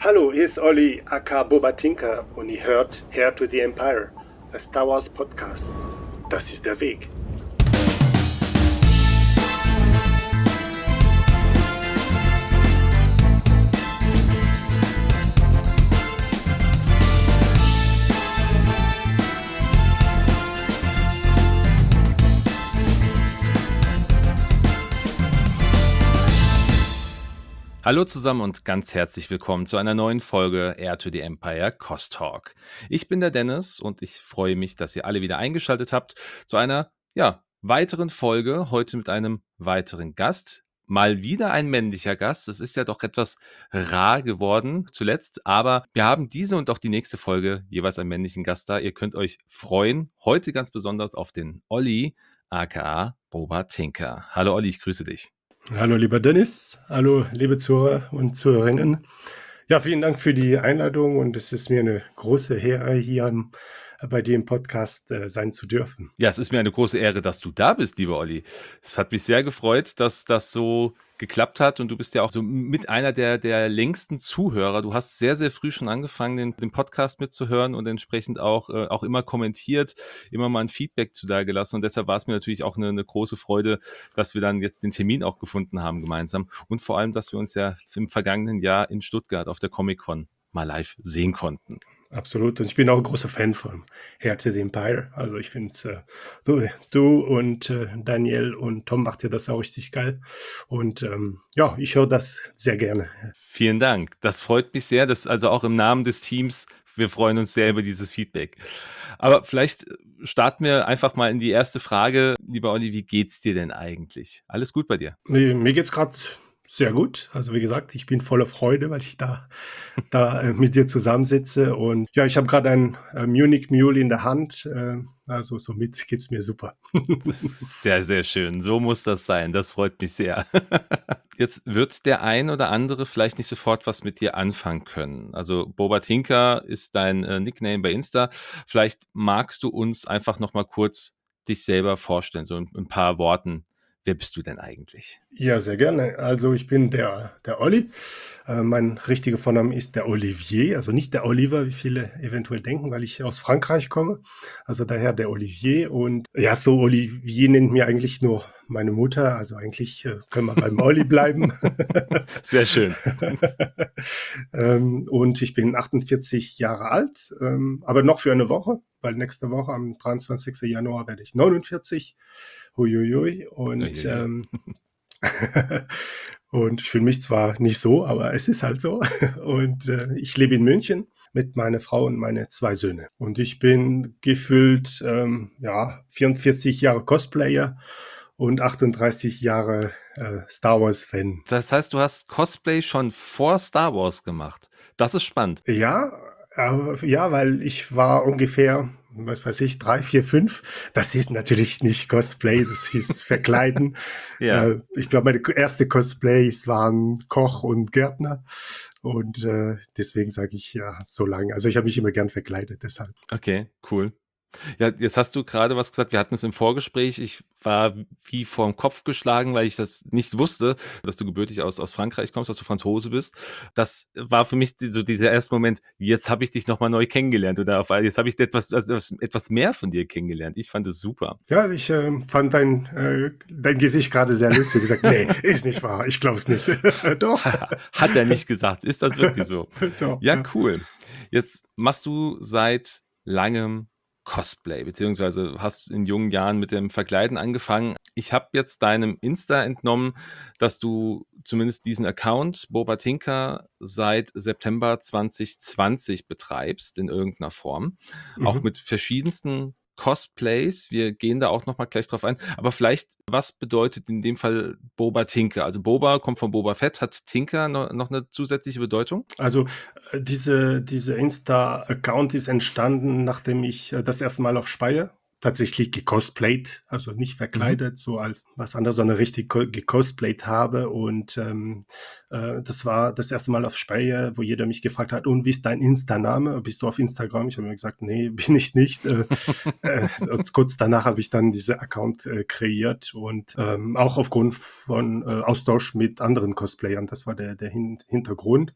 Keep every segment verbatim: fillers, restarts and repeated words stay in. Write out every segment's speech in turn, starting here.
Hallo, hier ist Olli, aka Boba Tinker und ihr hört Heir to the Empire, der Star Wars Podcast. Das ist der Weg. Hallo zusammen und ganz herzlich willkommen zu einer neuen Folge Heir to the Empire Cost Talk. Ich bin der Dennis und ich freue mich, dass ihr alle wieder eingeschaltet habt zu einer ja, weiteren Folge, heute mit einem weiteren Gast. Mal wieder ein männlicher Gast. Es ist ja doch etwas rar geworden zuletzt, aber wir haben diese und auch die nächste Folge jeweils einen männlichen Gast da. Ihr könnt euch freuen, heute ganz besonders auf den Olli, aka Boba Tinker. Hallo Olli, ich grüße dich. Hallo lieber Dennis, hallo liebe Zuhörer und Zuhörerinnen. Ja, vielen Dank für die Einladung und es ist mir eine große Ehre, hier bei dir im Podcast äh, sein zu dürfen. Ja, es ist mir eine große Ehre, dass du da bist, lieber Olli. Es hat mich sehr gefreut, dass das so geklappt hat und du bist ja auch so mit einer der, der längsten Zuhörer. Du hast sehr, sehr früh schon angefangen, den, den Podcast mitzuhören und entsprechend auch, äh, auch immer kommentiert, immer mal ein Feedback zu da gelassen und deshalb war es mir natürlich auch eine, eine große Freude, dass wir dann jetzt den Termin auch gefunden haben gemeinsam und vor allem, dass wir uns ja im vergangenen Jahr in Stuttgart auf der Comic-Con mal live sehen konnten. Absolut. Und ich bin auch ein großer Fan von Heir to the Empire. Also ich finde, äh, du, du und äh, Daniel und Tom macht ja das auch richtig geil. Und ähm, ja, ich höre das sehr gerne. Vielen Dank. Das freut mich sehr. Das also auch im Namen des Teams. Wir freuen uns sehr über dieses Feedback. Aber vielleicht starten wir einfach mal in die erste Frage. Lieber Olli, wie geht's dir denn eigentlich? Alles gut bei dir? Mir, mir geht's gerade sehr gut. Also wie gesagt, ich bin voller Freude, weil ich da, da äh, mit dir zusammensitze. Und ja, ich habe gerade ein äh, Munich Mule in der Hand. Äh, also somit geht's mir super. Sehr, sehr schön. So muss das sein. Das freut mich sehr. Jetzt wird der ein oder andere vielleicht nicht sofort was mit dir anfangen können. Also Boba Tinker ist dein äh, Nickname bei Insta. Vielleicht magst du uns einfach noch mal kurz dich selber vorstellen, so in ein paar Worten. Wer bist du denn eigentlich? Ja, sehr gerne. Also ich bin der, der Olli. Äh, mein richtiger Vorname ist der Olivier, also nicht der Oliver, wie viele eventuell denken, weil ich aus Frankreich komme. Also daher der Olivier. Und ja, so Olivier nennt mir eigentlich nur meine Mutter. Also eigentlich äh, können wir beim Olli bleiben. Sehr schön. ähm, und ich bin achtundvierzig Jahre alt, ähm, aber noch für eine Woche, weil nächste Woche am dreiundzwanzigsten Januar werde ich neunundvierzig. Huiuiui. Und, ähm, und ich fühle mich zwar nicht so, aber es ist halt so. Und äh, ich lebe in München mit meiner Frau und meine zwei Söhne. Und ich bin gefühlt ähm, ja, vierundvierzig Jahre Cosplayer und achtunddreißig Jahre äh, Star Wars-Fan. Das heißt, du hast Cosplay schon vor Star Wars gemacht. Das ist spannend. Ja, äh, ja, weil ich war ungefähr, was weiß ich, drei, vier, fünf. Das hieß natürlich nicht Cosplay, das hieß Verkleiden. Ja. Äh, ich glaube, meine erste Cosplays waren Koch und Gärtner. Und äh, deswegen sage ich ja so lange. Also ich habe mich immer gern verkleidet, deshalb. Okay, cool. Ja, jetzt hast du gerade was gesagt, wir hatten es im Vorgespräch. Ich war wie vorm Kopf geschlagen, weil ich das nicht wusste, dass du gebürtig aus, aus Frankreich kommst, dass du Franzose bist. Das war für mich die, so dieser erste Moment, jetzt habe ich dich nochmal neu kennengelernt oder auf, jetzt habe ich etwas, also etwas mehr von dir kennengelernt. Ich fand es super. Ja, ich äh, fand dein, äh, dein Gesicht gerade sehr lustig. Gesagt, nee, ist nicht wahr, ich glaube es nicht. Doch. Hat er nicht gesagt. Ist das wirklich so? Doch, ja, ja, cool. Jetzt machst du seit langem Cosplay, beziehungsweise hast in jungen Jahren mit dem Verkleiden angefangen. Ich habe jetzt deinem Insta entnommen, dass du zumindest diesen Account Boba Tinker seit September zwanzig zwanzig betreibst in irgendeiner Form, mhm. auch mit verschiedensten Cosplays. Wir gehen da auch nochmal gleich drauf ein. Aber vielleicht, was bedeutet in dem Fall Boba Tinker? Also Boba kommt von Boba Fett. Hat Tinker noch, noch eine zusätzliche Bedeutung? Also diese, diese Insta-Account ist entstanden, nachdem ich äh, das erste Mal auf Speyer tatsächlich gecosplayt, also nicht verkleidet, mhm. so als was anderes, sondern richtig gecosplayt habe. Und ähm, äh, das war das erste Mal auf Speyer, wo jeder mich gefragt hat, und wie ist dein Insta-Name? Bist du auf Instagram? Ich habe mir gesagt, nee, bin ich nicht. äh, äh, und kurz danach habe ich dann diese Account äh, kreiert und ähm, auch aufgrund von äh, Austausch mit anderen Cosplayern. Das war der, der Hin- Hintergrund.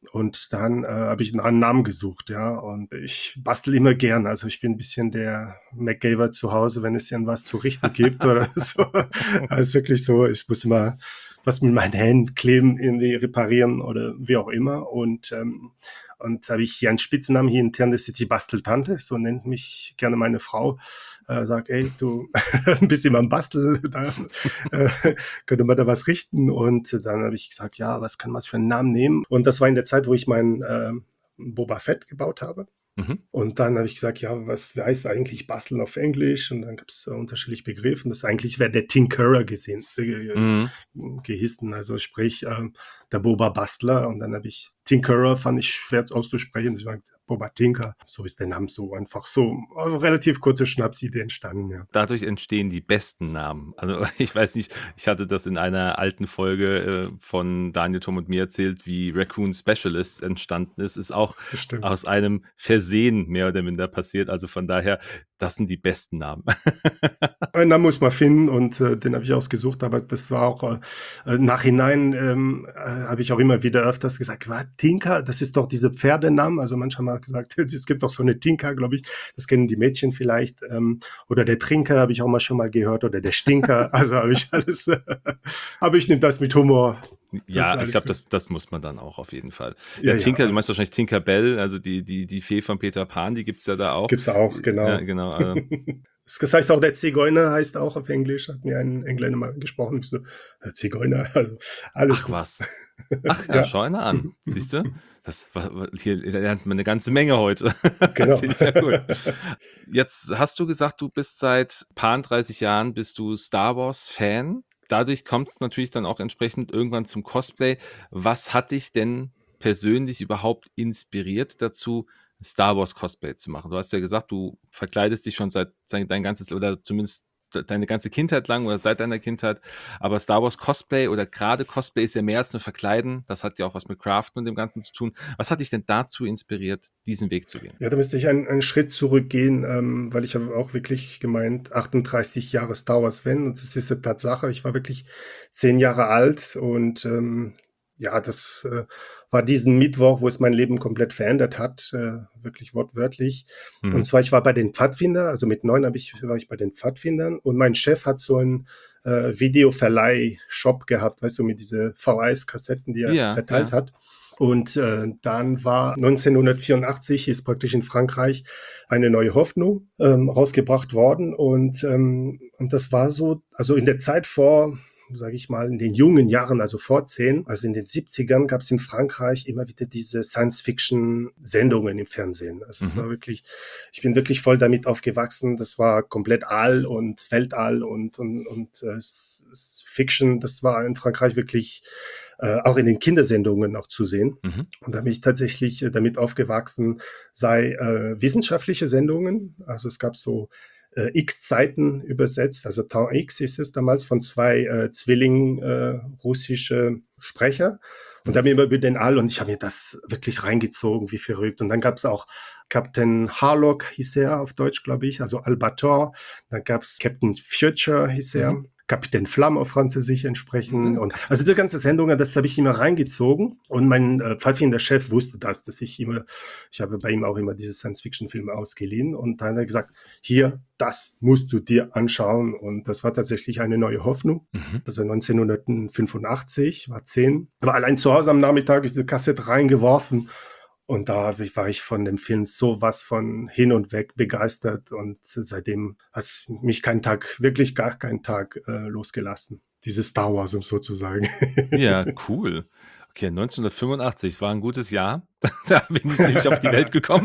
Und dann äh, habe ich einen Namen gesucht, ja. Und ich bastel immer gern. Also ich bin ein bisschen der MacGyver zu Hause, wenn es irgendwas zu richten gibt oder so. Also wirklich so, ich muss immer was mit meinen Händen kleben, irgendwie reparieren oder wie auch immer. Und ähm, und habe ich hier einen Spitznamen hier intern, das ist die Basteltante, so nennt mich gerne meine Frau. Äh, sag, ey, du ein bisschen am Bastel, da äh, könnte man da was richten. Und dann habe ich gesagt, ja, was kann man für einen Namen nehmen? Und das war in der Zeit, wo ich mein äh, Boba Fett gebaut habe. Mhm. Und dann habe ich gesagt, ja, was heißt eigentlich basteln auf Englisch? Und dann gab es äh, unterschiedliche Begriffe. Und das eigentlich wäre der Tinkerer gesehen, äh, Mhm. gehissen, also sprich äh, der Boba Bastler. Und dann habe ich Tinkerer, fand ich schwer auszusprechen. Ich meinte, Boba Tinker, so ist der Name so einfach so. Also relativ kurze Schnapsidee entstanden, ja. Dadurch entstehen die besten Namen. Also ich weiß nicht, ich hatte das in einer alten Folge äh, von Daniel, Tom und mir erzählt, wie Raccoon Specialist entstanden ist. Ist auch Das stimmt. aus einem Versehen mehr oder minder passiert. Also von daher, das sind die besten Namen. Einen Namen muss man finden und äh, den habe ich ausgesucht, aber das war auch äh, nachhinein ähm, äh, habe ich auch immer wieder öfters gesagt, was, Tinka, das ist doch diese Pferdenamen, also manche haben auch gesagt, es gibt doch so eine Tinka, glaube ich, das kennen die Mädchen vielleicht, ähm, oder der Trinker habe ich auch mal schon mal gehört, oder der Stinker, also habe ich alles, äh, aber ich nehme das mit Humor. Ja, ich glaube, das, das muss man dann auch auf jeden Fall. Ja, Ja, ja, Tinker, du meinst alles. wahrscheinlich Tinkerbell, also die, die, die Fee von Peter Pan, die gibt's ja da auch. Gibt's auch, Ja, genau. genau. Also, Das heißt auch, der Zigeuner heißt auch auf Englisch, hat mir ein Engländer mal gesprochen. Ich so, der Zigeuner, also alles ach gut. was. Ach ja, Ja, schau einer an. Siehst du? Das war, war- hier lernt man eine ganze Menge heute. genau. Finde ich ja cool. Jetzt hast du gesagt, du bist seit paar dreißig Jahren bist du Star Wars Fan. Dadurch kommt es natürlich dann auch entsprechend irgendwann zum Cosplay. Was hat dich denn persönlich überhaupt inspiriert dazu, Star Wars Cosplay zu machen? Du hast ja gesagt, du verkleidest dich schon seit seit dein ganzes oder zumindest de- deine ganze Kindheit lang oder seit deiner Kindheit. Aber Star Wars Cosplay oder gerade Cosplay ist ja mehr als nur Verkleiden. Das hat ja auch was mit Craften und dem Ganzen zu tun. Was hat dich denn dazu inspiriert, diesen Weg zu gehen? Ja, da müsste ich einen, einen Schritt zurückgehen, ähm, weil ich habe auch wirklich gemeint, achtunddreißig Jahre Star Wars Fan und das ist eine Tatsache. Ich war wirklich zehn Jahre alt und ähm, ja, das äh, war diesen Mittwoch, wo es mein Leben komplett verändert hat, äh, wirklich wortwörtlich. Und Mhm. zwar, ich war bei den Pfadfinder, also mit neun habe ich, war ich bei den Pfadfindern und mein Chef hat so einen äh, Videoverleih-Shop gehabt, weißt du, mit diese V H S-Kassetten, die er Ja, verteilt ja. hat. Und äh, dann war neunzehnhundertvierundachtzig ist praktisch in Frankreich eine neue Hoffnung ähm, rausgebracht worden. Und, ähm, und das war so, also in der Zeit vor, sage ich mal, in den jungen Jahren, also vor zehn, also in den siebzigern gab es in Frankreich immer wieder diese Science-Fiction-Sendungen im Fernsehen. Also es Mhm. war wirklich, ich bin wirklich voll damit aufgewachsen. Das war komplett All und Weltall und, und, und äh, S- S- Fiction. Das war in Frankreich wirklich äh, auch in den Kindersendungen noch zu sehen. Mhm. Und da bin ich tatsächlich äh, damit aufgewachsen, sei äh, wissenschaftliche Sendungen, also es gab so äh, X-Zeiten übersetzt, also Temps X ist es damals von zwei äh, Zwillingen äh, russische Sprecher und Mhm. dann immer über den All und ich habe mir das wirklich reingezogen, wie verrückt. Und dann gab es auch Captain Harlock, hieß er auf Deutsch, glaube ich, also Albator. Dann gab es Captain Future, hieß er. Mhm. Kapitän Flamme auf Französisch entsprechen. Ja, Und also diese ganze Sendung, das habe ich immer reingezogen. Und mein äh, Pfadfinder Chef wusste das, dass ich immer, ich habe bei ihm auch immer diese Science-Fiction-Filme ausgeliehen. Und dann hat er gesagt, hier, das musst du dir anschauen. Und das war tatsächlich eine neue Hoffnung. Mhm. Das war neunzehnhundertfünfundachtzig, war zehn. Aber allein zu Hause am Nachmittag ist diese Kassette reingeworfen. Und da war ich von dem Film sowas von hin und weg begeistert. Und seitdem hat es mich keinen Tag, wirklich gar keinen Tag äh, losgelassen. Dieses Star Wars, um sozusagen. Ja, cool. Okay, neunzehnhundertfünfundachtzig war ein gutes Jahr. Da bin ich nämlich auf die Welt gekommen.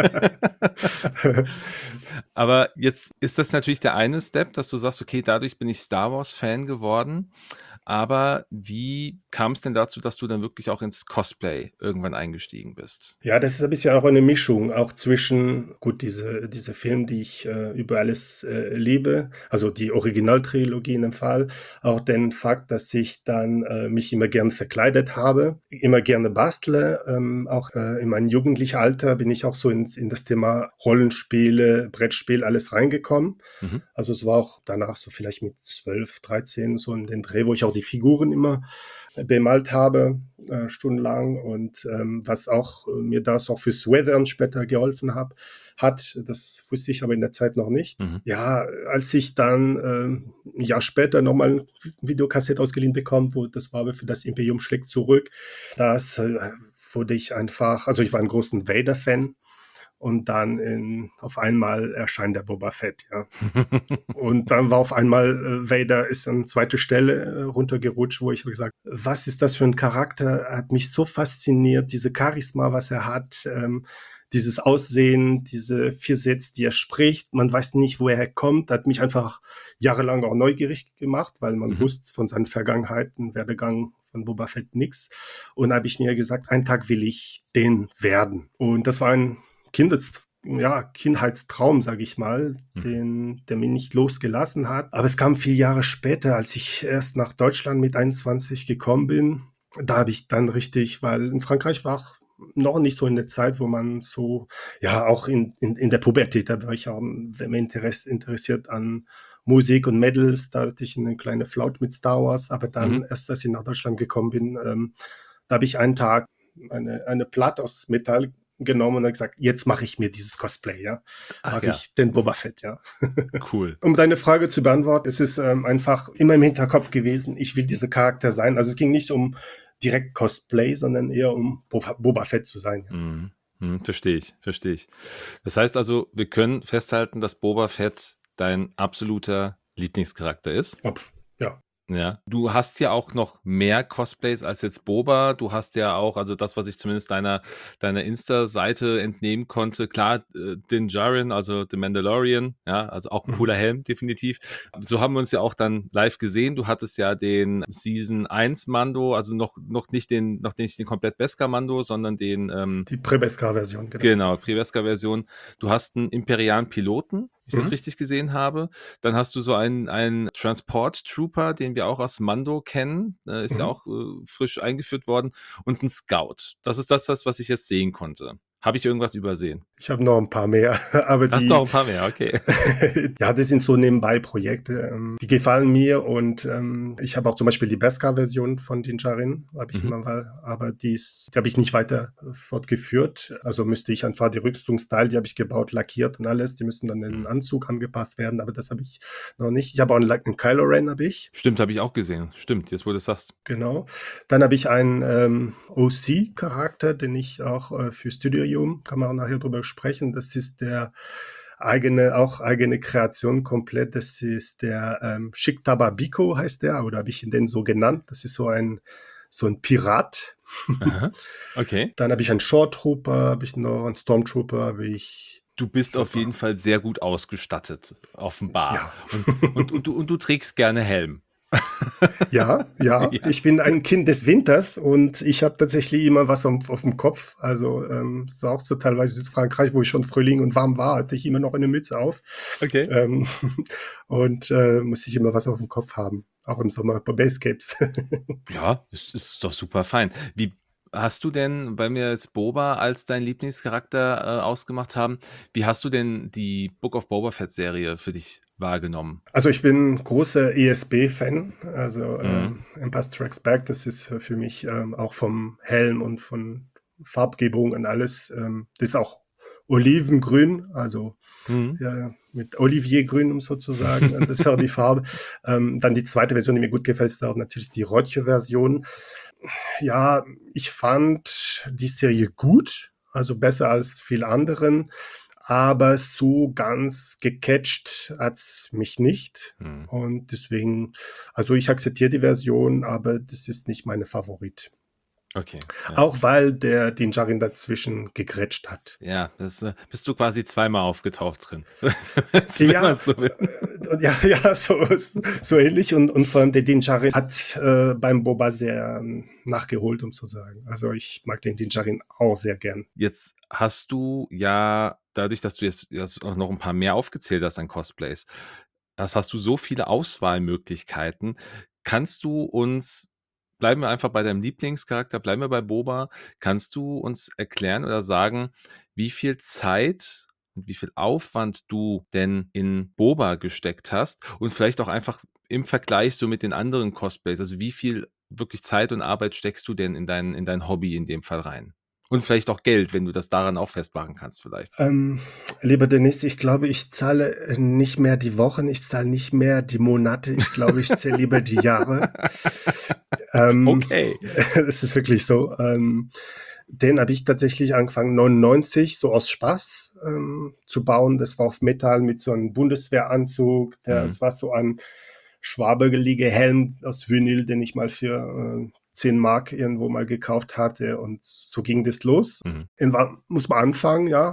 Aber jetzt ist das natürlich der eine Step, dass du sagst, okay, dadurch bin ich Star Wars Fan geworden. Aber wie kam es denn dazu, dass du dann wirklich auch ins Cosplay irgendwann eingestiegen bist? Ja, das ist ein bisschen auch eine Mischung, auch zwischen, gut, diese, diese Filme, die ich äh, über alles äh, liebe, also die Originaltrilogie in dem Fall, auch den Fakt, dass ich dann äh, mich immer gern verkleidet habe, immer gerne bastle, ähm, auch äh, in meinem jugendlichen Alter bin ich auch so in, in das Thema Rollenspiele, Brettspiel, alles reingekommen. Mhm. Also es war auch danach so vielleicht mit zwölf, dreizehn so in den Dreh, wo ich auch auch die Figuren immer bemalt habe, äh, stundenlang und ähm, was auch äh, mir das auch fürs Weathern später geholfen hab, hat. Das wusste ich aber in der Zeit noch nicht. Mhm. Ja, als ich dann ähm, ein Jahr später nochmal ein Videokassette ausgeliehen bekommen, wo das war für das Imperium schlägt zurück, das äh, wurde ich einfach, also ich war ein großer Vader-Fan. Und dann in, auf einmal erscheint der Boba Fett, ja. Und dann war auf einmal äh, Vader ist an zweite Stelle äh, runtergerutscht, wo ich gesagt, was ist das für ein Charakter? Er hat mich so fasziniert, diese Charisma, was er hat, ähm, dieses Aussehen, diese vier Sätze, die er spricht. Man weiß nicht, wo er herkommt. Hat mich einfach jahrelang auch neugierig gemacht, weil man Mhm. wusste von seinen Vergangenheiten, Werdegang von Boba Fett nix. Und da habe ich mir gesagt, einen Tag will ich den werden. Und das war ein Kindes, ja, Kindheitstraum, sage ich mal, Mhm. den, der mich nicht losgelassen hat. Aber es kam viele Jahre später, als ich erst nach Deutschland mit einundzwanzig gekommen bin. Da habe ich dann richtig, weil in Frankreich war noch nicht so in der Zeit, wo man so, ja, auch in, in, in der Pubertät, da war ich auch, wenn man Interess, interessiert an Musik und Medals, da hatte ich eine kleine Flaut mit Star Wars, aber dann Mhm. erst, als ich nach Deutschland gekommen bin, ähm, da habe ich einen Tag eine, eine Platte aus Metall genommen und habe gesagt, jetzt mache ich mir dieses Cosplay, ja. Ach Mache ja, ich den Boba Fett, ja. cool. Um deine Frage zu beantworten, es ist ähm, einfach immer im Hinterkopf gewesen, ich will dieser Charakter sein. Also es ging nicht um direkt Cosplay, sondern eher um Boba, Boba Fett zu sein. Ja. Mhm. Mhm, verstehe ich, verstehe ich. Das heißt also, wir können festhalten, dass Boba Fett dein absoluter Lieblingscharakter ist. Ob, ja. Ja. Du hast ja auch noch mehr Cosplays als jetzt Boba. Du hast ja auch, also das, was ich zumindest deiner, deiner Insta-Seite entnehmen konnte, klar, äh, Din Djarin, also The Mandalorian, ja, also auch ein Mhm. cooler Helm, definitiv. So haben wir uns ja auch dann live gesehen. Du hattest ja den Season eins Mando, also noch, noch nicht den, noch nicht den komplett Beskar Mando, sondern den, ähm, Die Prebeskar-Version, genau. genau, Priveska-Version. Du hast einen imperialen Piloten, wenn ich das Mhm. richtig gesehen habe. Dann hast du so einen, einen Transport Trooper, den wir auch aus Mando kennen. Äh, ist ja Mhm. auch äh, frisch eingeführt worden. Und ein Scout. Das ist das, was was ich jetzt sehen konnte. Habe ich irgendwas übersehen? Ich habe noch ein paar mehr, aber Hast noch die, ein paar mehr, okay. ja, das sind so Nebenbei-Projekte. ähm, Die gefallen mir und ähm, ich habe auch zum Beispiel die Beskar-Version von Din Djarin, habe ich Mhm. immer mal, aber die, ist, die habe ich nicht weiter äh, fortgeführt. Also müsste ich einfach die Rüstungsteile, die habe ich gebaut, lackiert und alles, die müssen dann in den Mhm. Anzug angepasst werden, aber das habe ich noch nicht. Ich habe auch einen, einen Kylo Ren, habe ich. Stimmt, habe ich auch gesehen. Stimmt, jetzt wo du es sagst. Genau. Dann habe ich einen ähm, O C-Charakter, den ich auch äh, für Studium, kann man auch nachher drüber sprechen. Das ist der eigene, auch eigene Kreation komplett. Das ist der ähm, Shiktaba Biko heißt der, oder habe ich ihn denn so genannt? Das ist so ein so ein Pirat. Aha. Okay. Dann habe ich einen Short Trooper, habe ich noch einen Stormtrooper, habe ich, Du bist auf glaube jeden Fall sehr gut ausgestattet, offenbar. ja. Und, und, und, du, und du trägst gerne Helm. Ja, ja, Ja. ich bin ein Kind des Winters und ich habe tatsächlich immer was auf, auf dem Kopf. Also ähm, so auch so teilweise Südfrankreich, wo ich schon Frühling und warm war, hatte ich immer noch eine Mütze auf. Okay. Ähm, und äh, muss ich immer was auf dem Kopf haben, auch im Sommer bei Basecapes. Ja, ist, ist doch super fein. Wie hast du denn, weil wir jetzt Boba als dein Lieblingscharakter äh, ausgemacht haben, wie hast du denn die Book of Boba Fett Serie für dich wahrgenommen? Also ich bin großer E S B-Fan, also Mhm. ähm, Empire Strikes Back, das ist für, für mich ähm, auch vom Helm und von Farbgebung und alles, ähm, das ist auch Olivengrün, also Mhm. ja, mit Oliviergrün, um sozusagen, das ist auch die Farbe. Ähm, dann die zweite Version, die mir gut gefällt, ist auch natürlich die Rotche-Version. Ja, ich fand die Serie gut, also besser als viele anderen, aber so ganz gecatcht hat's mich nicht. Mhm. Und deswegen, also ich akzeptiere die Version, aber das ist nicht meine Favorit. Okay, ja. Auch weil der Din Djarin dazwischen gegrätscht hat. Ja, das äh, bist du quasi zweimal aufgetaucht drin. Wenn man Ja, es so will. äh, ja, ja, so, so ähnlich. Und, und vor allem der Din Djarin hat äh, beim Boba sehr ähm, nachgeholt, um zu sagen. Also ich mag den Din Djarin auch sehr gern. Jetzt hast du ja, dadurch, dass du jetzt, jetzt auch noch ein paar mehr aufgezählt hast an Cosplays, das hast du so viele Auswahlmöglichkeiten. Kannst du uns, bleiben wir einfach bei deinem Lieblingscharakter, bleiben wir bei Boba, kannst du uns erklären oder sagen, wie viel Zeit und wie viel Aufwand du denn in Boba gesteckt hast und vielleicht auch einfach im Vergleich so mit den anderen Cosplays, also wie viel wirklich Zeit und Arbeit steckst du denn in dein, in dein Hobby in dem Fall rein? Und vielleicht auch Geld, wenn du das daran auch festmachen kannst vielleicht. Ähm, lieber Dennis, ich glaube, ich zahle äh, nicht mehr die Wochen, ich zahle nicht mehr die Monate, ich glaube, ich zähle lieber die Jahre. Ähm, Okay. Es ist wirklich so. Ähm, den habe ich tatsächlich angefangen neunundneunzig, so aus Spaß ähm, zu bauen. Das war auf Metall mit so einem Bundeswehranzug. Der, Mhm. es war so ein schwabelige Helm aus Vinyl, den ich mal für äh, zehn Mark irgendwo mal gekauft hatte. Und so ging das los. Mhm. Irgendwann muss man anfangen, ja.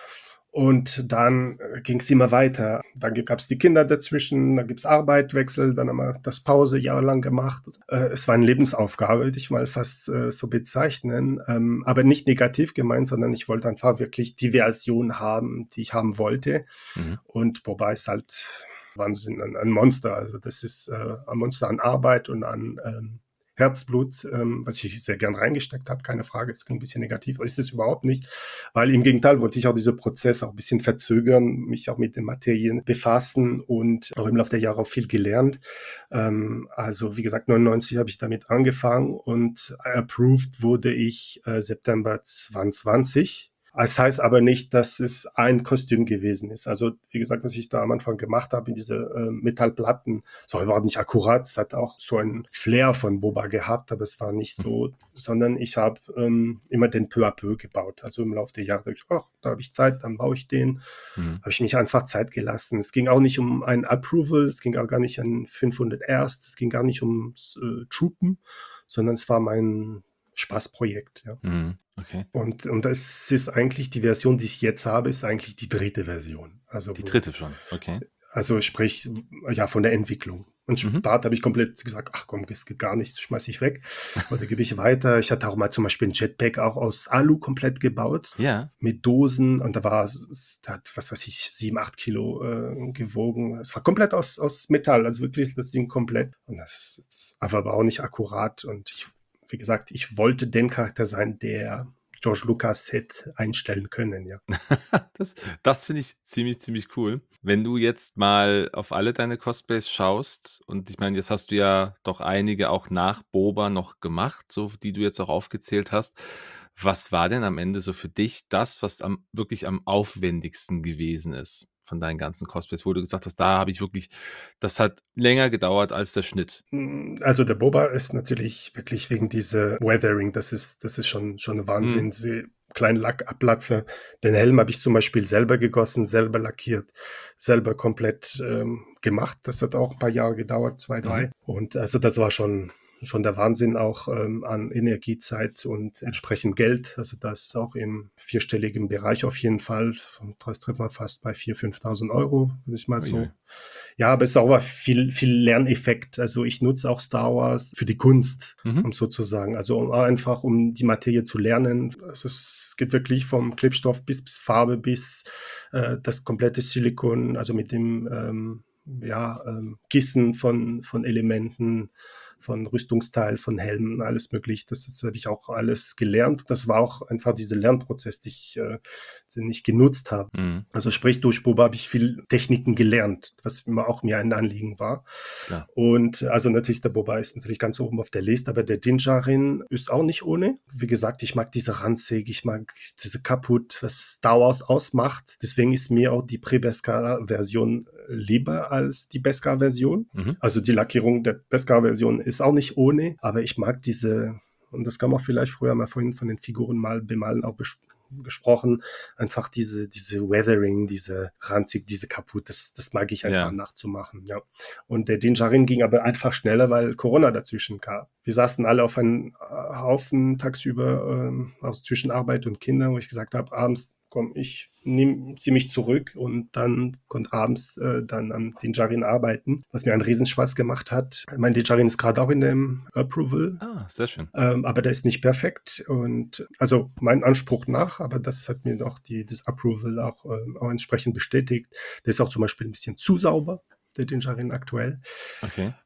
Und dann ging es immer weiter. Dann gab es die Kinder dazwischen, dann gibt es Arbeitwechsel, dann haben wir das Pause jahrelang gemacht. Äh, es war eine Lebensaufgabe, würde ich mal fast äh, so bezeichnen. Ähm, aber nicht negativ gemeint, sondern ich wollte einfach wirklich die Version haben, die ich haben wollte. Mhm. Und wobei es halt Wahnsinn, ein, ein Monster. Also das ist äh, ein Monster an Arbeit und an ähm, Herzblut, ähm, was ich sehr gern reingesteckt habe, keine Frage, es klingt ein bisschen negativ, aber ist es überhaupt nicht, weil im Gegenteil wollte ich auch diesen Prozess auch ein bisschen verzögern, mich auch mit den Materien befassen und auch im Laufe der Jahre auch viel gelernt. Ähm, also wie gesagt, neunundneunzig habe ich damit angefangen und approved wurde ich äh, September zwanzig zwanzig. Es heißt aber nicht, dass es ein Kostüm gewesen ist. Also wie gesagt, was ich da am Anfang gemacht habe, in diese äh, Metallplatten, es war überhaupt nicht akkurat. Es hat auch so einen Flair von Boba gehabt, aber es war nicht so, sondern ich habe ähm, immer den peu à peu gebaut. Also im Laufe der Jahre, ich, ach, da habe ich Zeit, dann baue ich den. Mhm. Habe ich mich einfach Zeit gelassen. Es ging auch nicht um ein Approval, es ging auch gar nicht an fünfhundert erst, es ging gar nicht ums äh, Troopen, sondern es war mein Spaßprojekt, ja. Mhm. Okay. Und, und das ist eigentlich die Version, die ich jetzt habe, ist eigentlich die dritte Version. Also, Die wo, dritte schon, okay. also sprich, ja, von der Entwicklung. Und Mhm. Spart habe ich komplett gesagt, ach komm, das geht gar nicht, schmeiß ich weg. Oder gebe ich weiter. Ich hatte auch mal zum Beispiel ein Jetpack auch aus Alu komplett gebaut. Ja. Mit Dosen. Und da war es, da hat, was weiß ich, sieben, acht Kilo äh, gewogen. Es war komplett aus, aus Metall, also wirklich das Ding komplett. Und das ist aber auch nicht akkurat. Und ich, wie gesagt, ich wollte den Charakter sein, der George Lucas hätte einstellen können, ja. Das, das finde ich ziemlich, ziemlich cool. Wenn du jetzt mal auf alle deine Cosplays schaust, und ich meine, jetzt hast du ja doch einige auch nach Boba noch gemacht, so die du jetzt auch aufgezählt hast. Was war denn am Ende so für dich das, was am, wirklich am aufwendigsten gewesen ist von deinen ganzen Cosplays, wo du gesagt hast, da habe ich wirklich, das hat länger gedauert als der Schnitt. Also der Boba ist natürlich wirklich wegen dieser Weathering, das ist, das ist schon, schon Wahnsinn. Mhm. Sie kleinen Lackabplatzer. Den Helm habe ich zum Beispiel selber gegossen, selber lackiert, selber komplett ähm, gemacht. Das hat auch ein paar Jahre gedauert, zwei, drei. Mhm. Und also das war schon, schon der Wahnsinn auch ähm, an Energiezeit und entsprechend Geld. Also das ist auch im vierstelligen Bereich auf jeden Fall. Das trifft man fast bei viertausend, fünftausend Euro, würde ich mal so. Uiui. Ja, aber es ist auch viel, viel Lerneffekt. Also ich nutze auch Star Wars für die Kunst, Mhm. um sozusagen. Also um, einfach, um die Materie zu lernen. Also es, es geht wirklich vom Klebstoff bis, bis Farbe, bis äh, das komplette Silikon, also mit dem ähm, ja, ähm, Gießen von, von Elementen, von Rüstungsteil, von Helmen, alles möglich. Das, das habe ich auch alles gelernt. Das war auch einfach dieser Lernprozess, den ich, äh, den ich genutzt habe. Mhm. Also sprich, durch Boba habe ich viel Techniken gelernt, was immer auch mir ein Anliegen war. Klar. Und also natürlich, der Boba ist natürlich ganz oben auf der Liste, aber der Dinjarin ist auch nicht ohne. Wie gesagt, ich mag diese Ranzig, ich mag diese kaputt, was Star Wars ausmacht. Deswegen ist mir auch die Pre-Beskar-Version lieber als die Beskar-Version. Mhm. Also die Lackierung der Beskar-Version ist auch nicht ohne, aber ich mag diese, und das kann man vielleicht früher mal vorhin von den Figuren mal bemalen auch besprechen, gesprochen, einfach diese, diese Weathering, diese ranzig, diese kaputt, das, das mag ich einfach Ja. nachzumachen, ja. Und der Dinjarin ging aber einfach schneller, weil Corona dazwischen kam. Wir saßen alle auf einem Haufen tagsüber, ähm, also zwischen Arbeit und Kindern, wo ich gesagt habe, abends, komm, ich nehme zieh mich zurück und dann konnte abends äh, dann an Dinjarin arbeiten, was mir einen Riesenspaß gemacht hat. Mein Dinjarin ist gerade auch in dem Approval. Ah, sehr schön. Ähm, aber der ist nicht perfekt und also mein Anspruch nach, aber das hat mir auch die, das Approval auch, ähm, auch entsprechend bestätigt. Der ist auch zum Beispiel ein bisschen zu sauber, der Dinjarin aktuell. Okay.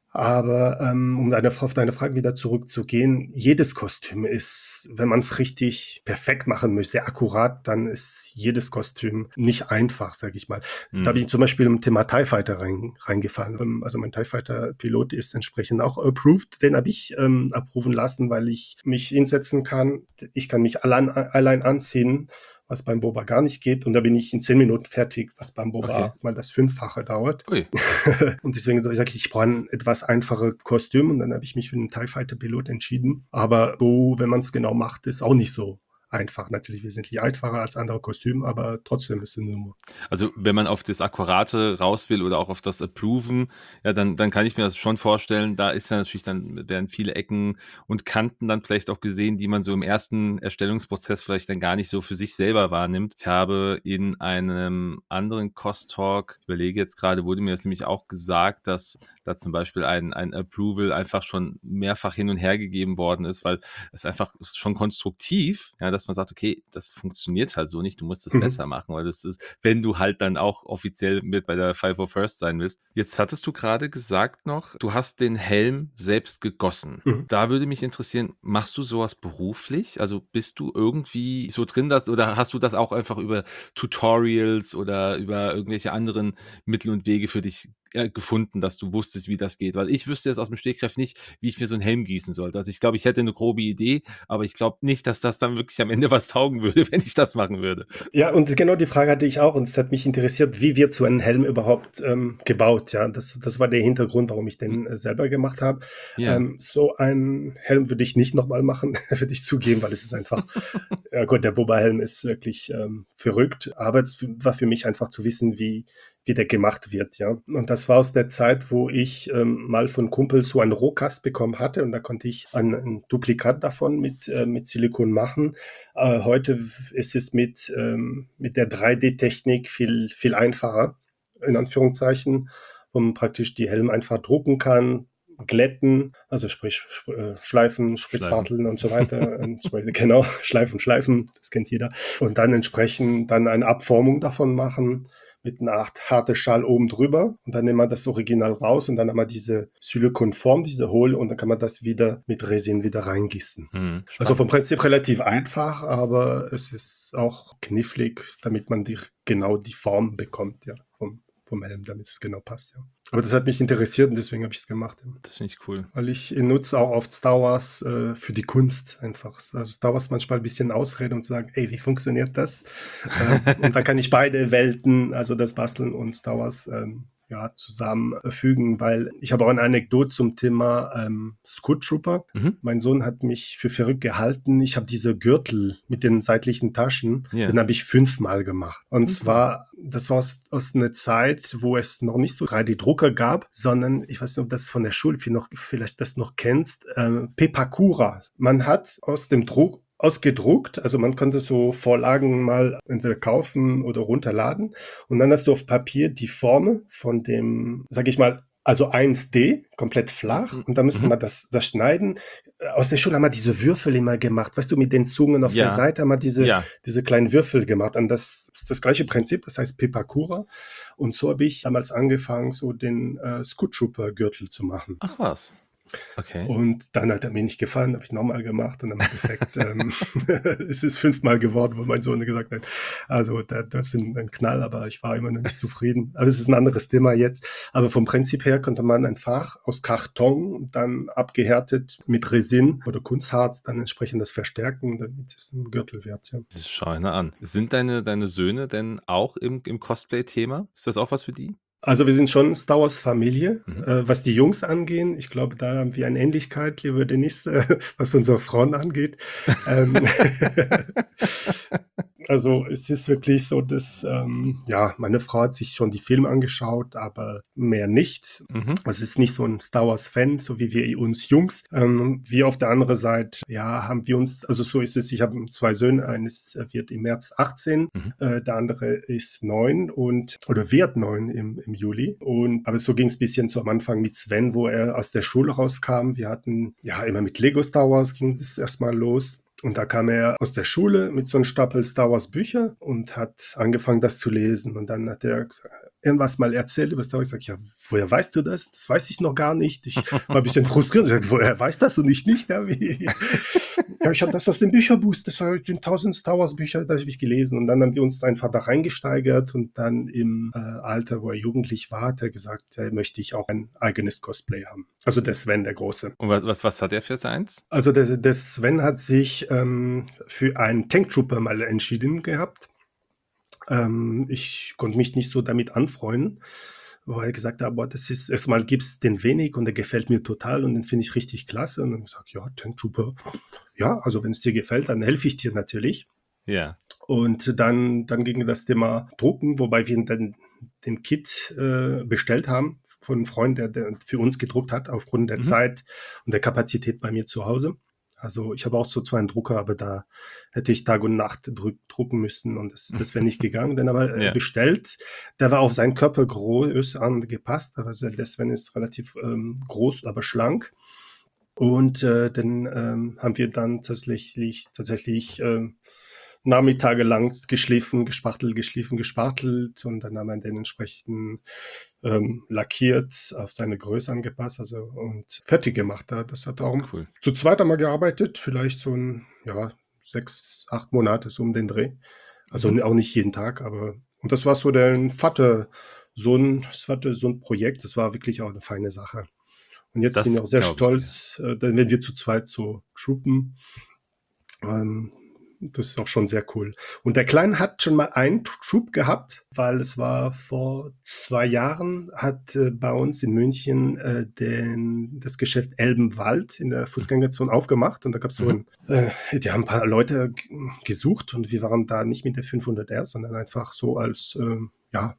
Aber ähm, um deine, auf deine Frage wieder zurückzugehen, jedes Kostüm ist, wenn man es richtig perfekt machen möchte, akkurat, dann ist jedes Kostüm nicht einfach, sage ich mal. Da bin Mhm. ich zum Beispiel im Thema TIE Fighter rein, reingefallen. Ähm, Also mein TIE Fighter Pilot ist entsprechend auch approved. Den habe ich ähm, approven lassen, weil ich mich hinsetzen kann. Ich kann mich allein, allein anziehen, was beim Boba gar nicht geht. Und da bin ich in zehn Minuten fertig, was beim Okay. Boba mal das Fünffache dauert. Ui. Und deswegen sage ich, ich brauche ein etwas einfaches Kostüm und dann habe ich mich für den TIE Fighter Pilot entschieden. Aber so, wenn man es genau macht, ist auch nicht so einfach. Natürlich wesentlich einfacher als andere Kostüme, aber trotzdem ist es eine Nummer. Also, wenn man auf das Akkurate raus will oder auch auf das Approven, ja, dann dann kann ich mir das schon vorstellen. Da ist ja natürlich dann werden viele Ecken und Kanten dann vielleicht auch gesehen, die man so im ersten Erstellungsprozess vielleicht dann gar nicht so für sich selber wahrnimmt. Ich habe in einem anderen Cost-Talk, ich überlege jetzt gerade, wurde mir das nämlich auch gesagt, dass da zum Beispiel ein ein Approval einfach schon mehrfach hin und her gegeben worden ist, weil es einfach ist schon konstruktiv, ja, dass man sagt: „Okay, das funktioniert halt so nicht, du musst es Mhm. besser machen“, weil das ist, wenn du halt dann auch offiziell mit bei der five oh First sein willst. Jetzt hattest du gerade gesagt noch, du hast den Helm selbst gegossen. Mhm. Da würde mich interessieren, machst du sowas beruflich? Also bist du irgendwie so drin, dass, oder hast du das auch einfach über Tutorials oder über irgendwelche anderen Mittel und Wege für dich äh, gefunden, dass du wusstest, wie das geht? Weil ich wüsste jetzt aus dem Stegreif nicht, wie ich mir so einen Helm gießen sollte. Also ich glaube, ich hätte eine grobe Idee, aber ich glaube nicht, dass das dann wirklich am Ende was taugen würde, wenn ich das machen würde. Ja, und genau die Frage hatte ich auch und es hat mich interessiert, wie wird so ein Helm überhaupt ähm, gebaut? Ja, das, das war der Hintergrund, warum ich den äh, selber gemacht habe. Ja. Ähm, so einen Helm würde ich nicht nochmal machen, würde ich zugeben, weil es ist einfach, ja gut, der Boba-Helm ist wirklich ähm, verrückt, aber es war für mich einfach zu wissen, wie, wie der gemacht wird, ja. Und das war aus der Zeit, wo ich ähm, mal von Kumpel so einen Rohkast bekommen hatte und da konnte ich ein, ein Duplikat davon mit, äh, mit Silikon machen. Äh, heute ist es mit, ähm, mit der drei D-Technik viel, viel einfacher, in Anführungszeichen, wo man praktisch die Helme einfach drucken kann, glätten, also sprich sp- äh, Schleifen, Schleifen. Spritzparteln und so weiter. Und so weiter. Genau, Schleifen, Schleifen, das kennt jeder. Und dann entsprechend dann eine Abformung davon machen mit einer Art harte Schal oben drüber und dann nimmt man das Original raus und dann haben wir diese Silikonform, diese Hohl und dann kann man das wieder mit Resin wieder reingießen. Mhm, Also vom spannend. Prinzip relativ einfach, aber es ist auch knifflig, damit man die, genau die Form bekommt, ja, vom, vom Helm, damit es genau passt, ja. Aber das hat mich interessiert und deswegen habe ich es gemacht, ja. Das finde ich cool. Weil ich nutze auch oft Star Wars äh, für die Kunst einfach. Also Star Wars manchmal ein bisschen ausreden und sagen, ey, wie funktioniert das? Ähm, und dann kann ich beide Welten, also das Basteln und Star Wars, ähm, ja, zusammenfügen, weil ich habe auch eine Anekdote zum Thema ähm, Scout Trooper. Mhm. Mein Sohn hat mich für verrückt gehalten. Ich habe diese Gürtel mit den seitlichen Taschen, Ja. den habe ich fünfmal gemacht. Und Fünfmal. zwar, das war aus, aus einer Zeit, wo es noch nicht so drei D-Drucker gab, sondern, ich weiß nicht, ob das von der Schule viel noch, vielleicht das noch kennst, ähm, Pepakura. Man hat aus dem Druck ausgedruckt, also man konnte so Vorlagen mal entweder kaufen oder runterladen und dann hast du auf Papier die Form von dem, sag ich mal, also eins D, komplett flach und dann müsste Mhm. man das, das schneiden. Aus der Schule haben wir diese Würfel immer gemacht, weißt du, mit den Zungen auf der Ja, Seite haben wir diese, ja. diese kleinen Würfel gemacht und das ist das gleiche Prinzip, das heißt Pepakura und so habe ich damals angefangen, so den äh, Scout Trooper Gürtel zu machen. Ach was. Okay. Und dann hat er mir nicht gefallen, habe ich nochmal gemacht und im Endeffekt ähm, es ist fünfmal geworden, wo mein Sohn gesagt hat, also da, das ist ein Knall, aber ich war immer noch nicht zufrieden. Aber es ist ein anderes Thema jetzt. Aber vom Prinzip her konnte man einfach aus Karton dann abgehärtet mit Resin oder Kunstharz dann entsprechend das verstärken, damit es ein Gürtel wird. Ja. Das schaue ich mir an. Sind deine, deine Söhne denn auch im, im Cosplay-Thema? Ist das auch was für die? Also wir sind schon Star Wars Familie, Mhm. äh, was die Jungs angehen. Ich glaube, da haben wir eine Ähnlichkeit, lieber Denis, äh, was unsere Frauen angeht. ähm, also es ist wirklich so, dass, ähm, ja, meine Frau hat sich schon die Filme angeschaut, aber mehr nicht. Mhm. Es ist nicht so ein Star Wars-Fan, so wie wir uns Jungs. Ähm, wir auf der anderen Seite, ja, haben wir uns, also so ist es, ich habe zwei Söhne, eines wird im März achtzehn, Mhm. äh, der andere ist neun und, oder wird neun im, im Juli. Und, aber so ging es ein bisschen so am Anfang mit Sven, wo er aus der Schule rauskam. Wir hatten, ja, immer mit Lego Star Wars ging das erstmal los. Und da kam er aus der Schule mit so einem Stapel Star Wars Bücher und hat angefangen, das zu lesen. Und dann hat er gesagt, irgendwas mal erzählt über Star Wars. Ich sage, ja, woher weißt du das? Das weiß ich noch gar nicht. Ich war ein bisschen frustriert. Ich sag, woher weißt das und ich nicht? Ja, wie? Ja, ich habe das aus dem Bücherbuch, das sind tausend Star Wars Bücher, da habe ich gelesen. Und dann haben wir uns einfach da reingesteigert und dann im äh, Alter, wo er jugendlich war, hat er gesagt, ja, möchte ich auch ein eigenes Cosplay haben. Also der Sven, der Große. Und was, was, was hat er für seins? Also der, der Sven hat sich ähm, für einen Tank Trooper mal entschieden gehabt. Ähm, ich konnte mich nicht so damit anfreunden, weil er gesagt hat, boah, das ist, erstmal gibt's den wenig und der gefällt mir total und den finde ich richtig klasse. Und dann sage ich, ja, Tank Trooper, ja, also wenn es dir gefällt, dann helfe ich dir natürlich. Ja. Und dann, dann ging das Thema Drucken, wobei wir dann den Kit äh, bestellt haben von einem Freund, der, der für uns gedruckt hat, aufgrund der Mhm. Zeit und der Kapazität bei mir zu Hause. Also ich habe auch so zwar einen Drucker, aber da hätte ich Tag und Nacht drück, drucken müssen und das, das wäre nicht gegangen. Den haben wir äh, Ja. bestellt. Der war auf seinen Körpergröße angepasst. Also der Sven ist relativ ähm, groß, aber schlank. Und äh, dann ähm, haben wir dann tatsächlich, tatsächlich ähm, Nachmittage lang geschliffen, gespachtelt, geschliffen, gespachtelt und dann haben wir den entsprechend ähm, lackiert, auf seine Größe angepasst, also und fertig gemacht. Das hat auch Cool. zu zweit einmal gearbeitet, vielleicht so ein, ja, sechs, acht Monate so um den Dreh. Also Mhm. auch nicht jeden Tag, aber und das war so der Vater, so ein, das war so ein Projekt, das war wirklich auch eine feine Sache. Und jetzt bin ich Das auch sehr glaube ich dir. stolz, äh, wenn wir zu zweit so troopen. Ähm, das ist auch schon sehr cool. Und der Kleine hat schon mal einen Troop gehabt, weil es war vor zwei Jahren, hat äh, bei uns in München äh, den, das Geschäft Elbenwald in der Fußgängerzone aufgemacht. Und da gab es so Mhm. ein, äh, die haben ein paar Leute g- gesucht und wir waren da nicht mit der fünfhundert R, sondern einfach so als, ähm, ja,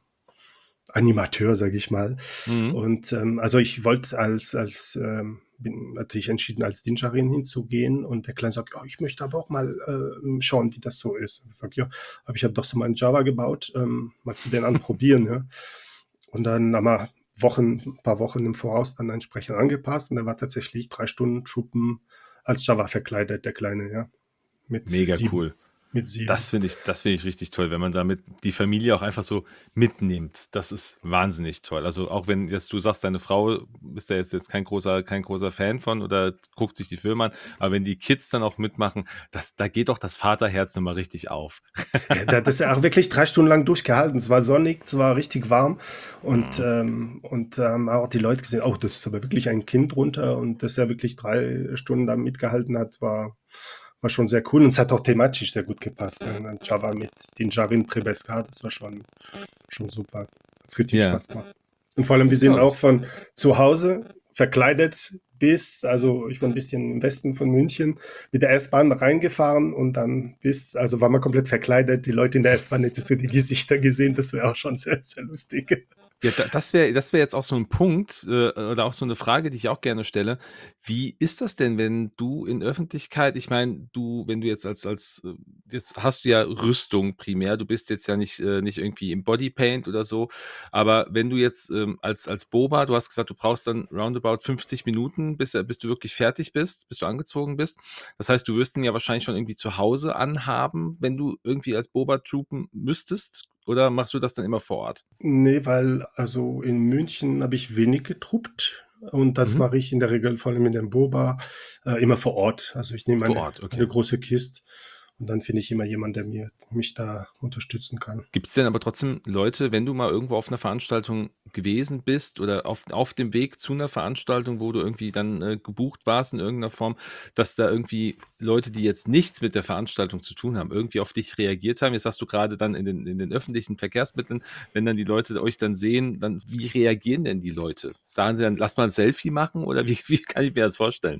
Animateur, sage ich mal. Mhm. Und ähm, also ich wollte als, als ähm, bin natürlich entschieden, als Dinjarin hinzugehen und der Kleine sagt, ja, ich möchte aber auch mal äh, schauen, wie das so ist. Ich sage, ja, aber ich habe doch so mal in Java gebaut, ähm, magst du den anprobieren? Ja? Und dann haben wir Wochen, ein paar Wochen im Voraus dann entsprechend angepasst und er war tatsächlich drei Stunden Schuppen als Java verkleidet, der Kleine, ja, mit Mega sieben. cool. Mit sieben. Das finde ich, das finde ich richtig toll, wenn man damit die Familie auch einfach so mitnimmt. Das ist wahnsinnig toll. Also auch wenn jetzt du sagst, deine Frau ist da jetzt, jetzt kein großer, kein großer Fan von oder guckt sich die Filme an, aber wenn die Kids dann auch mitmachen, das, da geht doch das Vaterherz nochmal richtig auf. Ja, da hat das ja auch wirklich drei Stunden lang durchgehalten. Es war sonnig, es war richtig warm und, Mhm. ähm, und da haben auch die Leute gesehen, oh, das ist aber wirklich ein Kind runter und dass er wirklich drei Stunden da mitgehalten hat, war, war schon sehr cool und es hat auch thematisch sehr gut gepasst. Ne? Java mit den Jarin Prebeska, das war schon, schon super. Hat's richtig Ja, Spaß gemacht. Und vor allem, wir das sind glaube auch ich. von zu Hause verkleidet bis, also ich war ein bisschen im Westen von München, mit der S-Bahn reingefahren und dann bis, also war man komplett verkleidet. Die Leute in der S-Bahn, hättest du die Gesichter gesehen, das wäre auch schon sehr, sehr lustig. Ja, da, das wäre das wär jetzt auch so ein Punkt äh, oder auch so eine Frage, die ich auch gerne stelle. Wie ist das denn, wenn du in Öffentlichkeit, ich meine, du, wenn du jetzt als, als, äh, jetzt hast du ja Rüstung primär, du bist jetzt ja nicht, äh, nicht irgendwie im Bodypaint oder so, aber wenn du jetzt ähm, als, als Boba, du hast gesagt, du brauchst dann roundabout fünfzig Minuten, bis, äh, bis du wirklich fertig bist, bis du angezogen bist. Das heißt, du wirst ihn ja wahrscheinlich schon irgendwie zu Hause anhaben, wenn du irgendwie als Boba troopen müsstest. Oder machst du das dann immer vor Ort? Nee, weil also in München habe ich wenig getruppt und das Mhm. mache ich in der Regel vor allem in dem Boba äh, immer vor Ort. Also ich nehme Vor eine, Ort, okay. eine große Kiste und dann finde ich immer jemanden, der mir, mich da unterstützen kann. Gibt es denn aber trotzdem Leute, wenn du mal irgendwo auf einer Veranstaltung gewesen bist oder auf auf dem Weg zu einer Veranstaltung, wo du irgendwie dann, äh, gebucht warst in irgendeiner Form, dass da irgendwie Leute, die jetzt nichts mit der Veranstaltung zu tun haben, irgendwie auf dich reagiert haben? Jetzt sagst du gerade dann in den in den öffentlichen Verkehrsmitteln, wenn dann die Leute euch dann sehen, dann wie reagieren denn die Leute? Sagen sie dann: „Lass mal ein Selfie machen“, oder wie wie kann ich mir das vorstellen?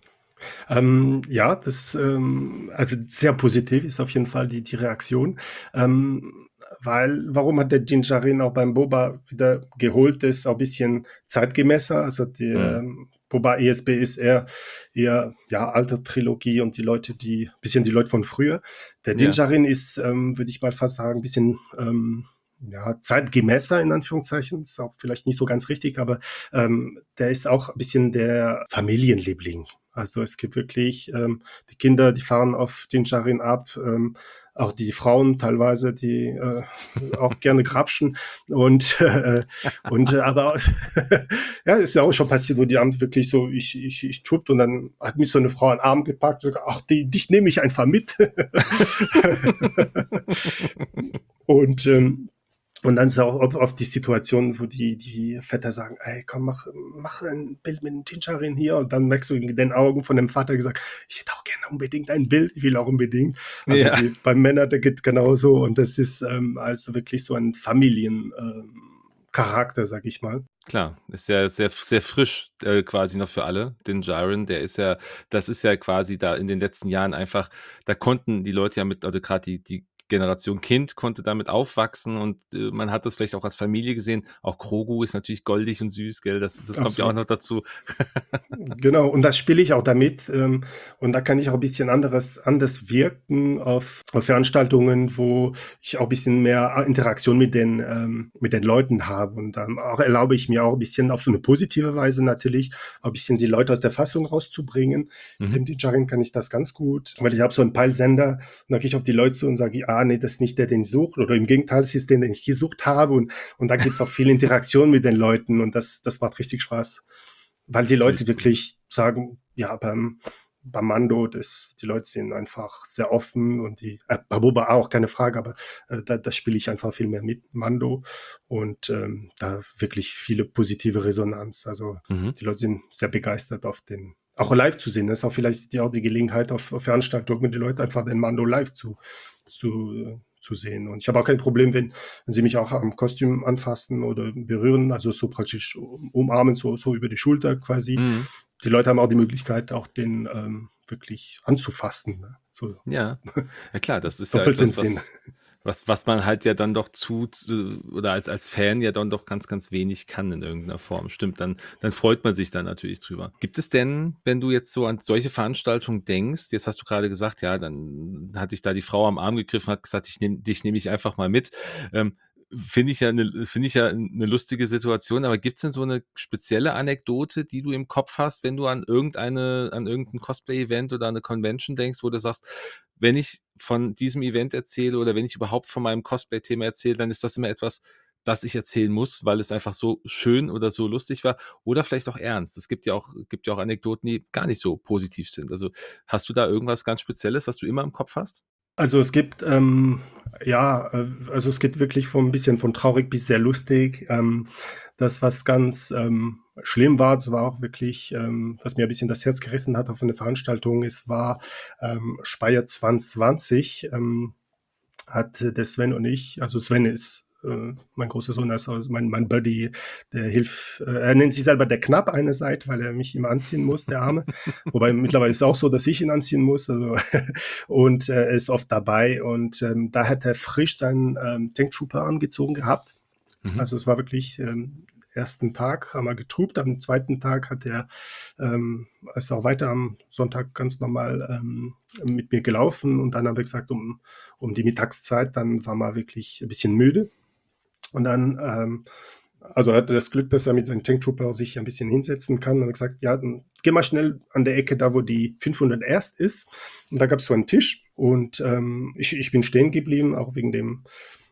Ähm, ja, das, ähm, also sehr positiv ist auf jeden Fall die, die Reaktion. Ähm, weil, warum hat der Dinjarin auch beim Boba wieder geholt? Das ist auch ein bisschen zeitgemäßer. Also der Mhm. ähm, Boba E S B ist eher, eher, ja, alte Trilogie und die Leute, die, bisschen die Leute von früher. Der Ja. Dinjarin ist, ähm, würde ich mal fast sagen, ein bisschen, ähm, ja, zeitgemäßer in Anführungszeichen, ist auch vielleicht nicht so ganz richtig, aber ähm, der ist auch ein bisschen der Familienliebling. Also es gibt wirklich ähm, die Kinder, die fahren auf den Djarin ab, ähm, auch die Frauen teilweise, die äh, auch gerne grapschen und äh, und äh, aber ja, ist ja auch schon passiert, wo die haben wirklich so, ich ich ich tut und dann hat mich so eine Frau an den Arm gepackt und gesagt, ach, die, dich nehme ich einfach mit. und ähm, und dann ist auch oft die Situation, wo die, die Väter sagen, ey, komm, mach, mach ein Bild mit dem Tincharin hier. Und dann merkst du in den Augen von dem Vater gesagt, ich hätte auch gerne unbedingt ein Bild, ich will auch unbedingt. Also Ja, die, beim Männer, der geht genauso. Und das ist ähm, also wirklich so ein Familiencharakter, ähm, Charakter, sag ich mal. klar, ist ja sehr, sehr frisch äh, quasi noch für alle. Den Jaren, der ist ja, das ist ja quasi da in den letzten Jahren einfach, da konnten die Leute ja mit, also gerade die, die Generation Kind konnte damit aufwachsen und äh, man hat das vielleicht auch als Familie gesehen. Auch Grogu ist natürlich goldig und süß, gell? Das, das kommt ja auch Absolut. noch dazu. Genau, und das spiele ich auch damit. Ähm, und da kann ich auch ein bisschen anderes, anders wirken auf, auf Veranstaltungen, wo ich auch ein bisschen mehr Interaktion mit den, ähm, mit den Leuten habe. Und dann auch erlaube ich mir auch ein bisschen auf eine positive Weise natürlich, auch ein bisschen die Leute aus der Fassung rauszubringen. Mit Mhm. dem DJing kann ich das ganz gut, weil ich habe so einen Peilsender und dann gehe ich auf die Leute zu und sage, ah, nee, das ist nicht der, den ich suche. Oder im Gegenteil, es ist den, den ich gesucht habe. Und, und da gibt es auch viel Interaktion mit den Leuten und das, das macht richtig Spaß. Weil die Das finde Leute ich gut. wirklich sagen, ja, beim, beim Mando, das, die Leute sind einfach sehr offen und die, äh, bei Boba auch, keine Frage, aber äh, da, da spiele ich einfach viel mehr mit Mando und ähm, da wirklich viele positive Resonanz. Also Mhm. die Leute sind sehr begeistert auf den, auch live zu sehen. Das ist auch vielleicht die, auch die Gelegenheit auf, auf Veranstaltungen, die Leute einfach den Mando live zu, zu, äh, zu sehen. Und ich habe auch kein Problem, wenn, wenn sie mich auch am Kostüm anfassen oder berühren, also so praktisch umarmen, so, so über die Schulter quasi. Mhm. Die Leute haben auch die Möglichkeit, auch den ähm, wirklich anzufassen. Ne? So Ja. Ja klar, das ist ja doppelten etwas, Sinn. was was was man halt ja dann doch zu zu oder als als Fan ja dann doch ganz, ganz wenig kann in irgendeiner Form. Stimmt, dann dann freut man sich dann natürlich drüber. Gibt es denn, wenn du jetzt so an solche Veranstaltungen denkst, jetzt hast du gerade gesagt, ja, dann hat dich da die Frau am Arm gegriffen, hat gesagt: „Ich nehme dich nehme ich einfach mal mit.“ Ähm, finde ich ja 'ne finde ich ja 'ne lustige Situation, aber gibt's denn so eine spezielle Anekdote, die du im Kopf hast, wenn du an irgendeine an irgendein Cosplay-Event oder eine Convention denkst, wo du sagst: „Wenn ich von diesem Event erzähle oder wenn ich überhaupt von meinem Cosplay-Thema erzähle, dann ist das immer etwas, das ich erzählen muss, weil es einfach so schön oder so lustig war oder vielleicht auch ernst.“ Es gibt ja auch gibt ja auch Anekdoten, die gar nicht so positiv sind. Also, hast du da irgendwas ganz Spezielles, was du immer im Kopf hast? Also es gibt, ähm, ja, äh, also es geht wirklich von ein bisschen von traurig bis sehr lustig. Ähm, das, was ganz ähm, schlimm war, das war auch wirklich, ähm, was mir ein bisschen das Herz gerissen hat auf eine Veranstaltung, es war ähm, Speyer zwanzig zwanzig. Ähm, hat der Sven und ich, also Sven ist äh, mein großer Sohn, also mein, mein Buddy, der hilft, äh, er nennt sich selber der Knapp eine Seite, weil er mich immer anziehen muss, der Arme. Wobei mittlerweile ist es auch so, dass ich ihn anziehen muss. Also, und äh, er ist oft dabei. Und ähm, da hat er frisch seinen ähm, Tank Trooper angezogen gehabt. Mhm. Also es war wirklich ähm, ersten Tag haben wir getroopt, am zweiten Tag hat er ähm, ist auch weiter am Sonntag ganz normal ähm, mit mir gelaufen und dann haben wir gesagt, um, um die Mittagszeit, dann war man wirklich ein bisschen müde und dann ähm, also er hatte das Glück, dass er mit seinem Tanktrooper sich ein bisschen hinsetzen kann. Und hat gesagt, ja, dann geh mal schnell an der Ecke, da wo die fünfhundert erst ist. Und da gab es so einen Tisch und ähm, ich, ich bin stehen geblieben, auch wegen dem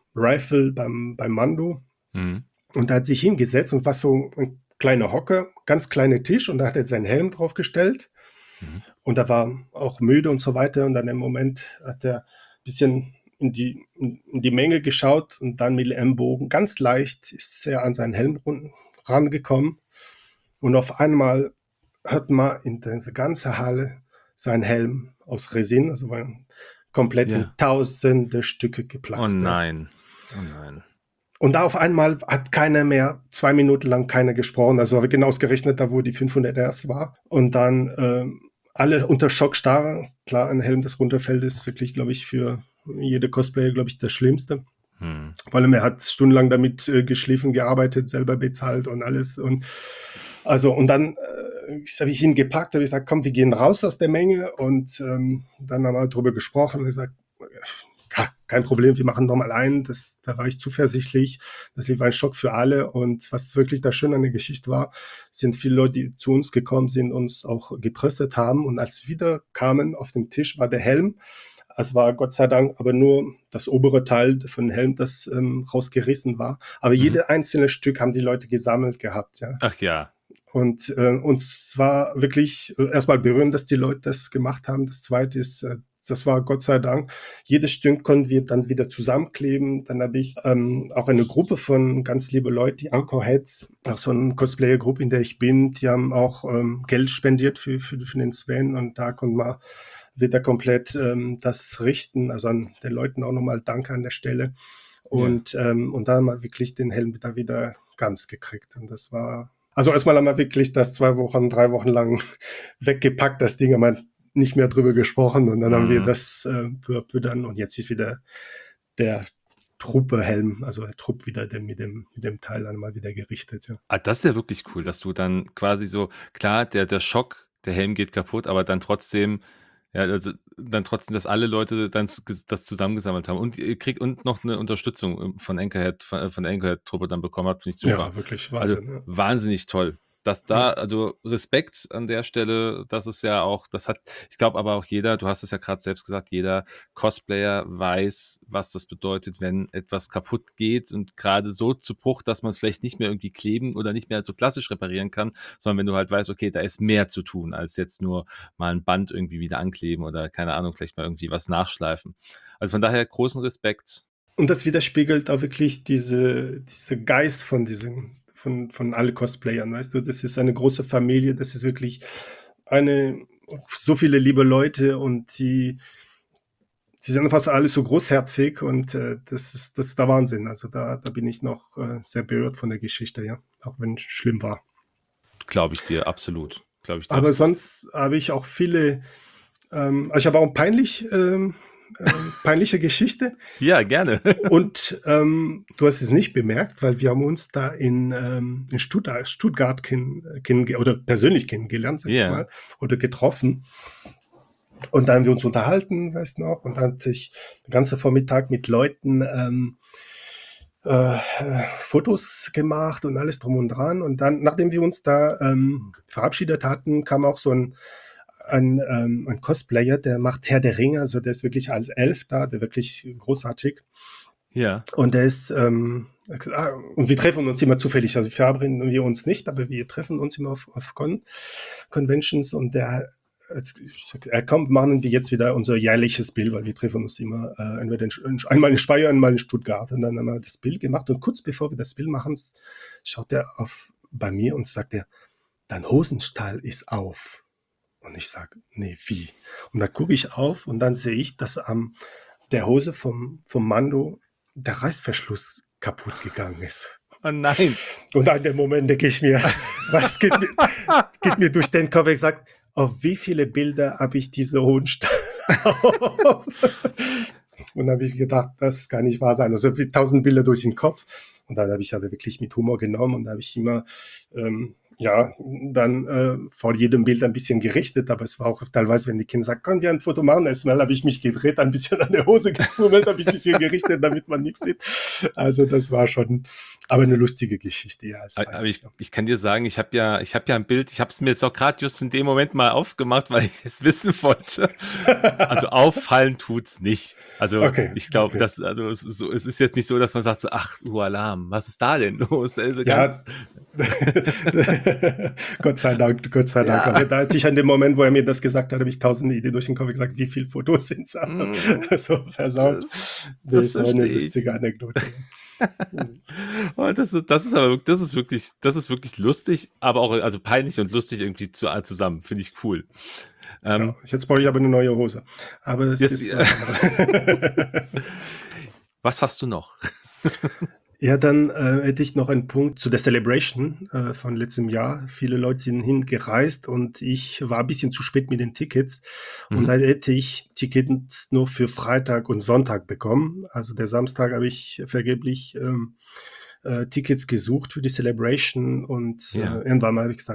Rifle beim, beim Mando. Mhm. Und er hat sich hingesetzt und war so ein kleiner Hocker, ganz kleiner Tisch und da hat er seinen Helm draufgestellt Mhm. und er war auch müde und so weiter und dann im Moment hat er ein bisschen in die, in die Menge geschaut und dann mit dem Ellenbogen ganz leicht ist er an seinen Helm rangekommen und auf einmal hat man in diese ganze Halle seinen Helm aus Resin, also war komplett in Ja. tausende Stücke Oh geplatzt. Ja. nein. Oh nein. Und da auf einmal hat keiner mehr, zwei Minuten lang keiner gesprochen. Also habe ich genau ausgerechnet, da wo die fünfhundert erst war. Und dann ähm, alle unter Schockstarre. Klar, ein Helm, das runterfällt, ist wirklich, glaube ich, für jede Cosplayer, glaube ich, das Schlimmste. Mhm. Vor allem, er hat stundenlang damit äh, geschliffen, gearbeitet, selber bezahlt und alles. Und also, und dann äh, habe ich ihn gepackt und gesagt, komm, wir gehen raus aus der Menge. Und ähm, dann haben wir darüber gesprochen und gesagt, ja, kein Problem, wir machen nochmal einen. Das, da war ich zuversichtlich. Das war ein Schock für alle. Und was wirklich da schön an der Geschichte war, sind viele Leute, die zu uns gekommen sind, uns auch getröstet haben. Und als wir wieder kamen, auf dem Tisch war der Helm. Es war Gott sei Dank aber nur das obere Teil von dem Helm, das ähm, rausgerissen war. Aber mhm. jedes einzelne Stück haben die Leute gesammelt gehabt. Ja. Ach ja. Und äh, uns war wirklich äh, erstmal berührend, dass die Leute das gemacht haben. Das Zweite ist, äh, das war Gott sei Dank, jedes Stück konnten wir dann wieder zusammenkleben. Dann habe ich ähm, auch eine Gruppe von ganz liebe Leute, die Anchor Heads, auch so eine Cosplayer-Gruppe, in der ich bin, die haben auch ähm, Geld spendiert für, für, für den Sven und da konnte man wieder komplett ähm, das richten. Also an den Leuten auch nochmal Danke an der Stelle. Und, ja. ähm, und da haben wir wirklich den Helm da wieder ganz gekriegt. Und das war, also erstmal haben wir wirklich das zwei Wochen, drei Wochen lang weggepackt, das Ding, haben wir nicht mehr drüber gesprochen. Und dann mhm. haben wir das äh, peu, peu dann, und jetzt ist wieder der Truppe-Helm, also der Trupp wieder der, mit, dem, mit dem Teil einmal wieder gerichtet. Ja. Ah, das ist ja wirklich cool, dass du dann quasi so, klar, der, der Schock, der Helm geht kaputt, aber dann trotzdem Ja, also dann trotzdem, dass alle Leute dann das zusammengesammelt haben und ihr kriegt und noch eine Unterstützung von Anchorhead, von, von der Anchorhead-Truppe dann bekommen habt, finde ich super. Ja, wirklich Wahnsinn. Also ja. wahnsinnig toll. Dass da, also Respekt an der Stelle, das ist ja auch, das hat, ich glaube aber auch jeder, du hast es ja gerade selbst gesagt, jeder Cosplayer weiß, was das bedeutet, wenn etwas kaputt geht und gerade so zu Bruch, dass man es vielleicht nicht mehr irgendwie kleben oder nicht mehr so klassisch reparieren kann, sondern wenn du halt weißt, okay, da ist mehr zu tun, als jetzt nur mal ein Band irgendwie wieder ankleben oder keine Ahnung, vielleicht mal irgendwie was nachschleifen. Also von daher großen Respekt. Und das widerspiegelt auch wirklich diese, diese Geist von diesem von, von alle Cosplayern, weißt du, das ist eine große Familie, das ist wirklich eine, so viele liebe Leute und die, sie sind fast alle so großherzig und äh, das ist, das ist der Wahnsinn, also da, da bin ich noch äh, sehr berührt von der Geschichte, ja, auch wenn es schlimm war. Glaube ich dir, absolut. Glaube ich dir Aber absolut. sonst habe ich auch viele, ähm, also ich habe auch peinlich, ähm, Ähm, peinliche Geschichte. Ja, gerne. Und ähm, du hast es nicht bemerkt, weil wir haben uns da in, ähm, in Stuttgart, Stuttgart kenn, kenn, oder persönlich kennengelernt, sag yeah. ich mal, oder getroffen. Und dann haben wir uns unterhalten, weißt du noch, und dann hatte ich den ganzen Vormittag mit Leuten ähm, äh, Fotos gemacht und alles drum und dran. Und dann, nachdem wir uns da ähm, verabschiedet hatten, kam auch so ein Ein, ähm, ein Cosplayer, der macht Herr der Ringe, also der ist wirklich als Elf da, der wirklich großartig. Ja. Und der ist, ähm, und wir treffen uns immer zufällig, also verabreden wir uns nicht, aber wir treffen uns immer auf, auf Con- Conventions und der, er kommt, machen wir jetzt wieder unser jährliches Bild, weil wir treffen uns immer äh, entweder in, einmal in Speyer, einmal in Stuttgart und dann haben wir das Bild gemacht und kurz bevor wir das Bild machen, schaut er auf bei mir und sagt er, dein Hosenstall ist auf. Und ich sage, nee, wie? Und dann gucke ich auf und dann sehe ich, dass am der Hose vom, vom Mando der Reißverschluss kaputt gegangen ist. Oh nein. Und an dem Moment denke ich mir, was geht mir, geht mir durch den Kopf? Ich sage, auf wie viele Bilder habe ich diese Hosenstall auf? Und dann habe ich gedacht, das kann nicht wahr sein. Also tausend Bilder durch den Kopf. Und dann habe ich aber wirklich mit Humor genommen und da habe ich immer ähm, ja, dann äh, vor jedem Bild ein bisschen gerichtet, aber es war auch teilweise, wenn die Kinder sagen, können wir ein Foto machen? Erstmal habe ich mich gedreht, ein bisschen an der Hose gefummelt, habe ich ein bisschen gerichtet, damit man nichts sieht. Also das war schon, aber eine lustige Geschichte. Ja, aber ich, ich kann dir sagen, ich habe ja, ich habe ja ein Bild, ich habe es mir jetzt auch gerade just in dem Moment mal aufgemacht, weil ich es wissen wollte. Also auffallen tut's nicht. Also okay, ich glaube, okay. dass also es ist, so, es ist jetzt nicht so, dass man sagt so, ach, du Alarm, was ist da denn los? Also ja. Gott sei Dank, Gott sei Dank. Ja. Aber da hatte ich an dem Moment, wo er mir das gesagt hat, habe ich tausende Ideen durch den Kopf gesagt, wie viele Fotos sind es? Mm. So versaut. Das, das ist so eine lustige Anekdote. Oh, das, ist, das ist aber das ist wirklich, das ist wirklich lustig, aber auch also peinlich und lustig irgendwie zu, zusammen. Finde ich cool. Ähm, ja, jetzt brauche ich aber eine neue Hose. Aber es jetzt, ist was anderes. Was hast du noch? Ja, dann äh, hätte ich noch einen Punkt zu der Celebration äh, von letztem Jahr. Viele Leute sind hingereist und ich war ein bisschen zu spät mit den Tickets. Mhm. Und da hätte ich Tickets nur für Freitag und Sonntag bekommen. Also der Samstag habe ich vergeblich ähm, äh, Tickets gesucht für die Celebration und ja. äh, irgendwann mal habe ich gesagt,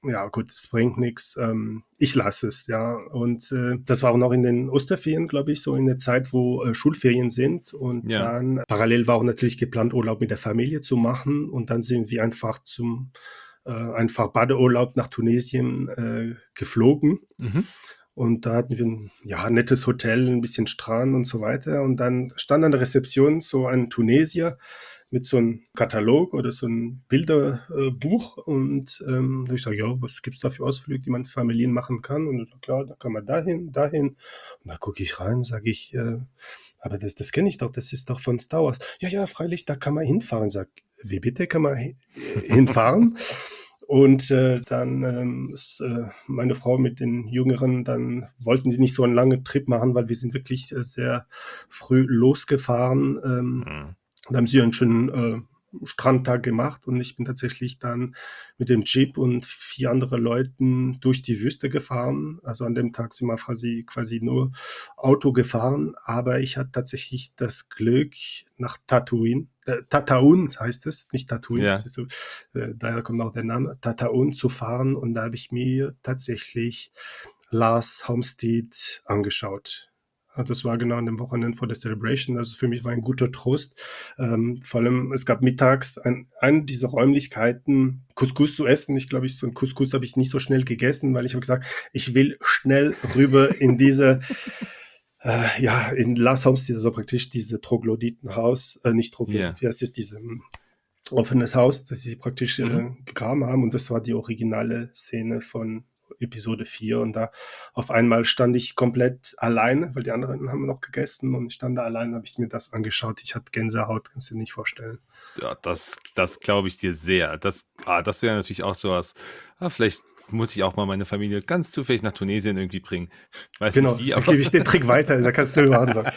ja gut, es bringt nichts, ähm, ich lasse es, ja. Und äh, das war auch noch in den Osterferien, glaube ich, so in der Zeit, wo äh, Schulferien sind. Und Ja. dann parallel war auch natürlich geplant, Urlaub mit der Familie zu machen. Und dann sind wir einfach zum äh, einfach Badeurlaub nach Tunesien äh, geflogen. Mhm. Und da hatten wir ein ja, nettes Hotel, ein bisschen Strand und so weiter. Und dann stand an der Rezeption so ein Tunesier mit so einem Katalog oder so ein Bilderbuch. Und ähm, ich sage, ja, was gibt's da für Ausflüge, die man mit Familien machen kann? Und er sagt, ja, da kann man dahin, dahin. Und da gucke ich rein, sage ich, äh, aber das, das kenne ich doch, das ist doch von Star Wars. Ja, ja, freilich, da kann man hinfahren. Sag, wie bitte kann man hi- hinfahren? Und äh, dann ähm, ist, äh, meine Frau mit den Jüngeren, dann wollten die nicht so einen langen Trip machen, weil wir sind wirklich äh, sehr früh losgefahren. Ähm, Mhm. da haben sie einen schönen äh, Strandtag gemacht und ich bin tatsächlich dann mit dem Jeep und vier andere Leuten durch die Wüste gefahren. Also an dem Tag sind wir quasi, quasi nur Auto gefahren, aber ich hatte tatsächlich das Glück nach Tatooine, äh, Tataun heißt es, nicht Tatooine, das Ja. ist so, äh, daher kommt auch der Name, Tataun zu fahren und da habe ich mir tatsächlich Lars Homestead angeschaut. Ja, das war genau an dem Wochenende vor der Celebration. Also für mich war ein guter Trost. Ähm, vor allem, es gab mittags ein, eine dieser Räumlichkeiten, Couscous zu essen. Ich glaube, ich, so ein Couscous habe ich nicht so schnell gegessen, weil ich habe gesagt, ich will schnell rüber in diese, äh, ja, in Lars Homestead, also praktisch diese Troglodytenhaus, äh, nicht Ja. Troglodyten, wie heißt es, diese hm, offenes Haus, das sie praktisch Mhm. äh, gegraben haben. Und das war die originale Szene von Episode vier. Und da auf einmal stand ich komplett allein, weil die anderen haben noch gegessen und ich stand da allein, habe ich mir das angeschaut. Ich hatte Gänsehaut, kannst du dir nicht vorstellen. Ja, das, das glaube ich dir sehr. Das, ah, das wäre natürlich auch sowas. Ah, vielleicht muss ich auch mal meine Familie ganz zufällig nach Tunesien irgendwie bringen. Weiß nicht Genau, wie, da aber gebe ich den Trick weiter, da kannst du machen. So.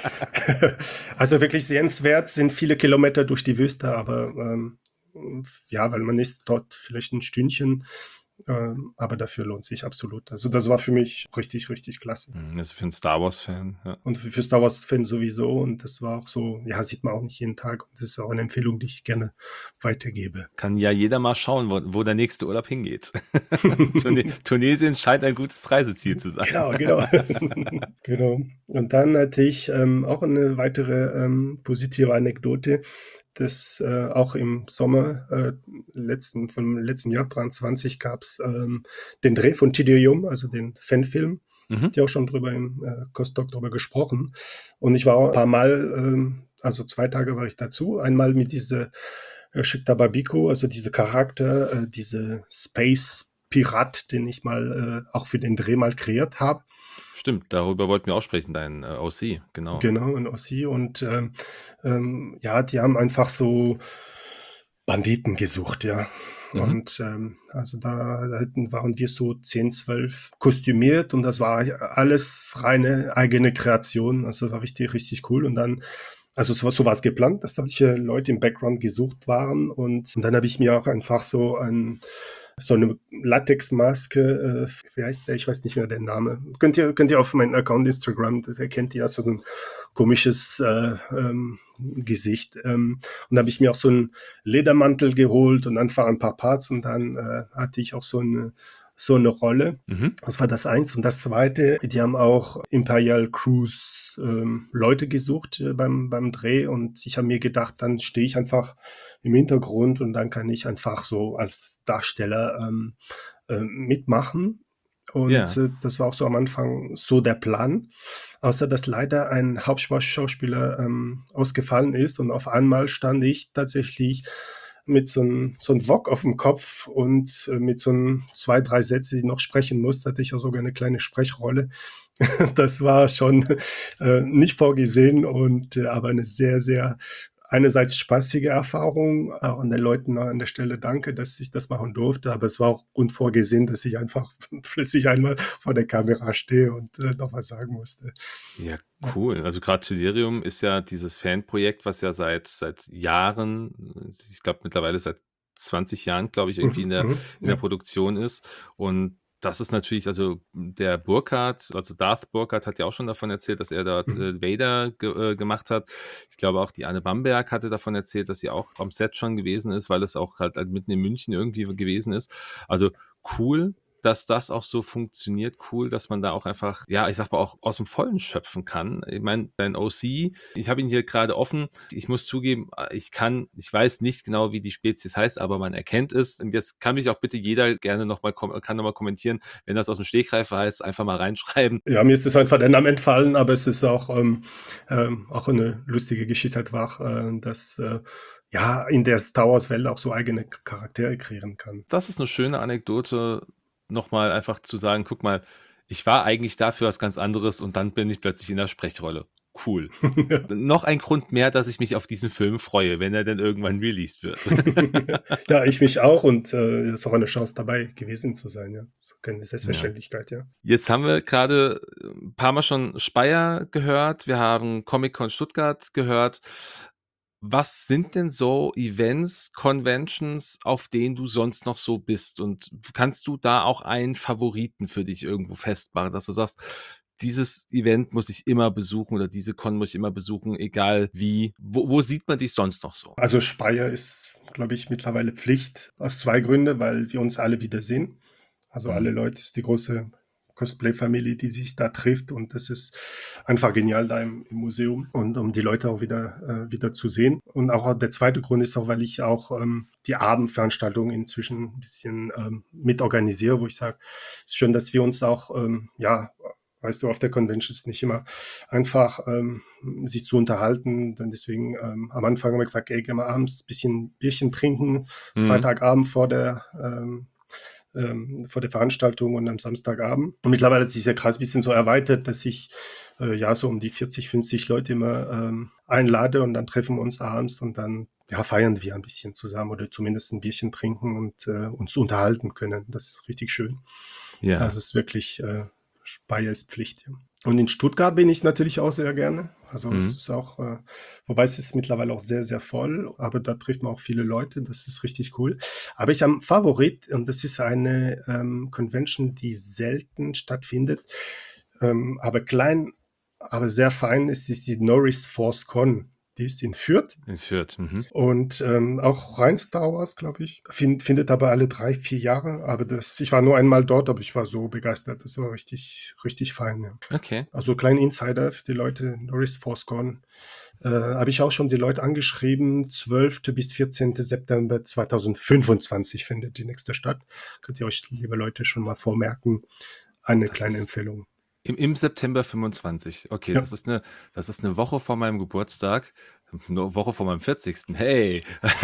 Also wirklich sehenswert, sind viele Kilometer durch die Wüste, aber ähm, ja, weil man ist dort vielleicht ein Stündchen, ähm, aber dafür lohnt sich absolut. Also das war für mich richtig, richtig klasse. Hm, das ist für einen Star Wars-Fan. Ja. Und für, für Star Wars-Fans sowieso. Und das war auch so, ja, sieht man auch nicht jeden Tag. Und das ist auch eine Empfehlung, die ich gerne weitergebe. Kann ja jeder mal schauen, wo, wo der nächste Urlaub hingeht. Tune Tunesien scheint ein gutes Reiseziel zu sein. Genau, genau. Genau. Und dann hatte ich ähm, auch eine weitere ähm, positive Anekdote, dass äh, auch im Sommer äh, letzten, vom letzten Jahr dreiundzwanzig gab es ähm, den Dreh von Tedium, also den Fanfilm. Mhm. Die auch schon drüber im äh, Kostdoc drüber gesprochen. Und ich war auch ein paar Mal, ähm, also zwei Tage war ich dazu. Einmal mit dieser äh, Shikta Babiko, also diese Charakter, äh, diese Space Pirat, den ich mal äh, auch für den Dreh mal kreiert habe. Stimmt, darüber wollten wir auch sprechen, dein äh, O C, genau. Genau, in Ossi. Und ähm, ähm, ja, die haben einfach so Banditen gesucht, ja. Mhm. Und ähm, also da hatten, waren wir so zehn, zwölf kostümiert und das war alles reine eigene Kreation. Also war richtig, richtig cool. Und dann, also so, so war es geplant, dass solche Leute im Background gesucht waren. Und, und dann habe ich mir auch einfach so ein so eine Latexmaske, äh, wie heißt der? Ich weiß nicht mehr den Namen. Könnt ihr, könnt ihr auf meinen Account Instagram, das erkennt ihr ja so ein komisches äh, ähm, Gesicht. Ähm, und da habe ich mir auch so einen Ledermantel geholt und einfach ein paar Parts und dann äh, hatte ich auch so eine so eine Rolle. Mhm. Das war das eins. Und das zweite, die haben auch Imperial Cruise ähm, Leute gesucht äh, beim, beim Dreh und ich habe mir gedacht, dann stehe ich einfach im Hintergrund und dann kann ich einfach so als Darsteller ähm, äh, mitmachen. Und Ja. äh, das war auch so am Anfang so der Plan. Außer dass leider ein Hauptschauspieler ähm, ausgefallen ist und auf einmal stand ich tatsächlich mit so einem so ein Wok auf dem Kopf und äh, mit so einem zwei, drei Sätze, die ich noch sprechen musste, hatte ich auch sogar eine kleine Sprechrolle. Das war schon äh, nicht vorgesehen und äh, aber eine sehr, sehr einerseits spaßige Erfahrung. Auch an den Leuten an der Stelle danke, dass ich das machen durfte, aber es war auch unvorgesehen, dass ich einfach plötzlich einmal vor der Kamera stehe und äh, noch was sagen musste. Ja, Ja. cool. Also gerade Tyderium ist ja dieses Fanprojekt, was ja seit seit Jahren, ich glaube mittlerweile seit zwanzig Jahren, glaube ich, irgendwie in Mhm, der mhm, in der ja. Produktion ist. Und das ist natürlich, also der Burkhardt, also Darth Burkhardt hat ja auch schon davon erzählt, dass er dort Mhm. äh, Vader ge äh, gemacht hat. Ich glaube auch die Anne Bamberg hatte davon erzählt, dass sie auch am Set schon gewesen ist, weil es auch halt, halt mitten in München irgendwie gewesen ist. Also cool, dass das auch so funktioniert. Cool, dass man da auch einfach, ja, ich sag mal, auch aus dem Vollen schöpfen kann. Ich meine, dein O C, ich habe ihn hier gerade offen. Ich muss zugeben, ich kann, ich weiß nicht genau, wie die Spezies heißt, aber man erkennt es. Und jetzt kann mich auch bitte jeder gerne nochmal kom kann noch mal kommentieren, wenn das aus dem Stegreif heißt, einfach mal reinschreiben. Ja, mir ist es einfach der Name entfallen, aber es ist auch, ähm, ähm, auch eine lustige Geschichte einfach, äh, dass äh, ja in der Star Wars Welt auch so eigene Charaktere kreieren kann. Das ist eine schöne Anekdote, nochmal einfach zu sagen, guck mal, ich war eigentlich da für was ganz anderes und dann bin ich plötzlich in der Sprechrolle. Cool. Ja. Noch ein Grund mehr, dass ich mich auf diesen Film freue, wenn er denn irgendwann released wird. Ja, ich mich auch und äh, es ist auch eine Chance dabei gewesen zu sein, ja. Das ist keine Ja. Selbstverständlichkeit, ja. Jetzt haben wir gerade ein paar Mal schon Speyer gehört, wir haben Comic-Con Stuttgart gehört. Was sind denn so Events, Conventions, auf denen du sonst noch so bist? Und kannst du da auch einen Favoriten für dich irgendwo festmachen, dass du sagst, dieses Event muss ich immer besuchen oder diese Con muss ich immer besuchen, egal wie. Wo, wo sieht man dich sonst noch so? Also Speyer ist, glaube ich, mittlerweile Pflicht aus zwei Gründen, weil wir uns alle wiedersehen. Also alle Mhm. Leute, ist die große Cosplay-Familie, die sich da trifft und das ist einfach genial da im, im Museum und um die Leute auch wieder, äh, wieder zu sehen. Und auch der zweite Grund ist auch, weil ich auch ähm, die Abendveranstaltungen inzwischen ein bisschen ähm, mitorganisiere, wo ich sage, es ist schön, dass wir uns auch, ähm, ja, weißt du, auf der Convention ist nicht immer einfach, ähm, sich zu unterhalten. Dann deswegen ähm, am Anfang haben wir gesagt, ey, gehen wir abends ein bisschen Bierchen trinken, Mhm. Freitagabend vor der ähm, ähm, vor der Veranstaltung und am Samstagabend. Und mittlerweile hat sich der Kreis ein bisschen so erweitert, dass ich äh, ja so um die vierzig, fünfzig Leute immer ähm, einlade und dann treffen wir uns abends und dann ja, feiern wir ein bisschen zusammen oder zumindest ein Bierchen trinken und äh, uns unterhalten können. Das ist richtig schön. Also Ja. es ist wirklich, äh, Speyer ist Pflicht. Ja. Und in Stuttgart bin ich natürlich auch sehr gerne. Also es Mhm. ist auch, äh, wobei es ist mittlerweile auch sehr, sehr voll, aber da trifft man auch viele Leute, das ist richtig cool. Aber ich habe einen Favorit und das ist eine ähm, Convention, die selten stattfindet, ähm, aber klein, aber sehr fein ist, ist die Norris Force Con. Die ist in Fürth In Fürth. Mhm. und ähm, auch rein Star Wars, glaube ich. Find, findet aber alle drei, vier Jahre. Aber das, ich war nur einmal dort, aber ich war so begeistert. Das war richtig, richtig fein. Ja. Okay. Also kleinen Insider für die Leute, Norris Forscon. Äh, habe ich auch schon die Leute angeschrieben. zwölften bis vierzehnten September zweitausendfünfundzwanzig findet die nächste statt. Könnt ihr euch, liebe Leute, schon mal vormerken. Eine Das kleine ist Empfehlung. im, im September fünfundzwanzig. Okay, Ja. das ist eine, das ist eine Woche vor meinem Geburtstag. Eine Woche vor meinem vierzigsten. Hey,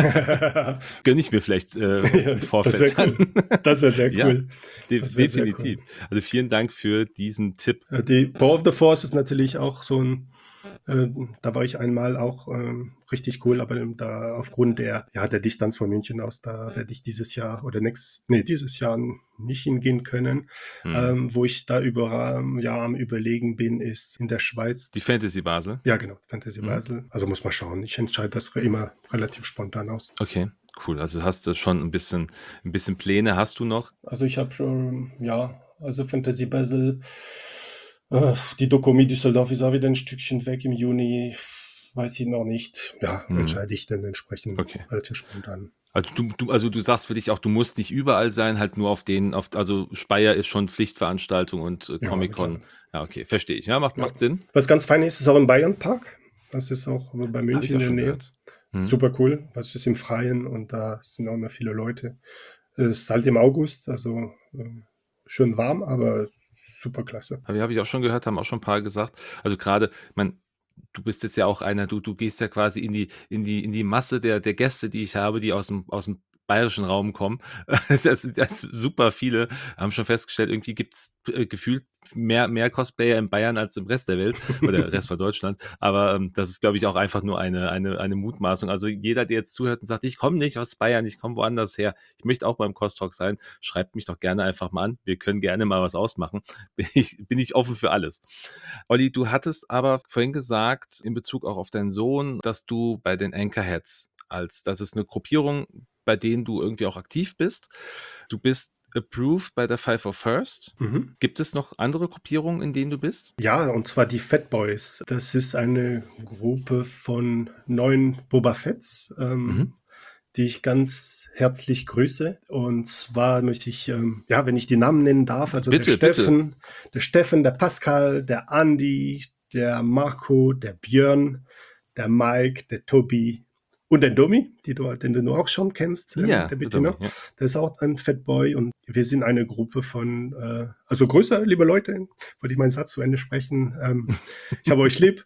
gönne ich mir vielleicht äh, Ja, im das wäre Vorfeld cool. dann. Das wäre sehr Ja, cool. de Das wäre sehr cool. definitiv. Also vielen Dank für diesen Tipp. Äh, Die Power of the Force ist natürlich auch so ein, äh, da war ich einmal auch ähm, richtig cool, aber da aufgrund der, ja, der Distanz von München aus, da werde ich dieses Jahr oder nächstes, nee, dieses Jahr nicht hingehen können. Hm. Ähm, wo ich da über, ähm, ja, am Überlegen bin, ist in der Schweiz. Die Fantasy Basel. Ja, genau, Fantasy Mhm. Basel. Also muss man schauen. Ich entscheide das immer relativ spontan aus. Okay, cool. Also hast du schon ein bisschen, ein bisschen Pläne hast du noch? Also ich habe schon, ja, also Fantasy Basel, äh, die Dokumi Düsseldorf ist auch wieder ein Stückchen weg im Juni, weiß ich noch nicht. Ja, Mhm. entscheide ich dann entsprechend Okay. relativ spontan. Also du, du, also du sagst für dich auch, du musst nicht überall sein, halt nur auf den, auf, also Speyer ist schon Pflichtveranstaltung und äh, Ja, Comic-Con. mittlerweile. Ja, okay, verstehe ich. Ja, macht, Ja. macht Sinn. Was ganz fein ist, ist auch im Bayernpark. Das ist auch bei Habe München ich in auch der schon Nähe. gehört. Ist Mhm. super cool. Das ist im Freien und da sind auch immer viele Leute. Es ist halt im August, also äh, schön warm, aber super klasse. Habe, habe ich auch schon gehört, haben auch schon ein paar gesagt. Also gerade, man, du bist jetzt ja auch einer, du, du gehst ja quasi in die, in die, in die Masse der, der Gäste, die ich habe, die aus dem, aus dem bayerischen Raum kommen. Das, das, das super viele haben schon festgestellt, irgendwie gibt's äh, gefühlt mehr, mehr Cosplayer in Bayern als im Rest der Welt oder Rest von Deutschland. Aber ähm, das ist, glaube ich, auch einfach nur eine, eine, eine Mutmaßung. Also jeder, der jetzt zuhört und sagt, ich komme nicht aus Bayern, ich komme woanders her, ich möchte auch beim Costalk sein, schreibt mich doch gerne einfach mal an. Wir können gerne mal was ausmachen. Bin ich, bin ich offen für alles. Olli, du hattest aber vorhin gesagt, in Bezug auch auf deinen Sohn, dass du bei den Anchorheads als, das ist eine Gruppierung, bei denen du irgendwie auch aktiv bist. Du bist approved bei der Five oh First. Mhm. Gibt es noch andere Gruppierungen, in denen du bist? Ja, und zwar die Fat Boys. Das ist eine Gruppe von neun Boba Fetts, Mhm. ähm, die ich ganz herzlich grüße. Und zwar möchte ich, ähm, ja, wenn ich die Namen nennen darf, also Bitte, der bitte. Steffen, der Steffen, der Pascal, der Andi, der Marco, der Björn, der Mike, der Tobi und der Domi, die du, den du auch schon kennst, ähm, Ja, der der Domi, Bettina. ja. Der ist auch ein Fatboy und wir sind eine Gruppe von, äh, also größer, liebe Leute, wollte ich meinen Satz zu Ende sprechen. Ähm, ich habe euch lieb.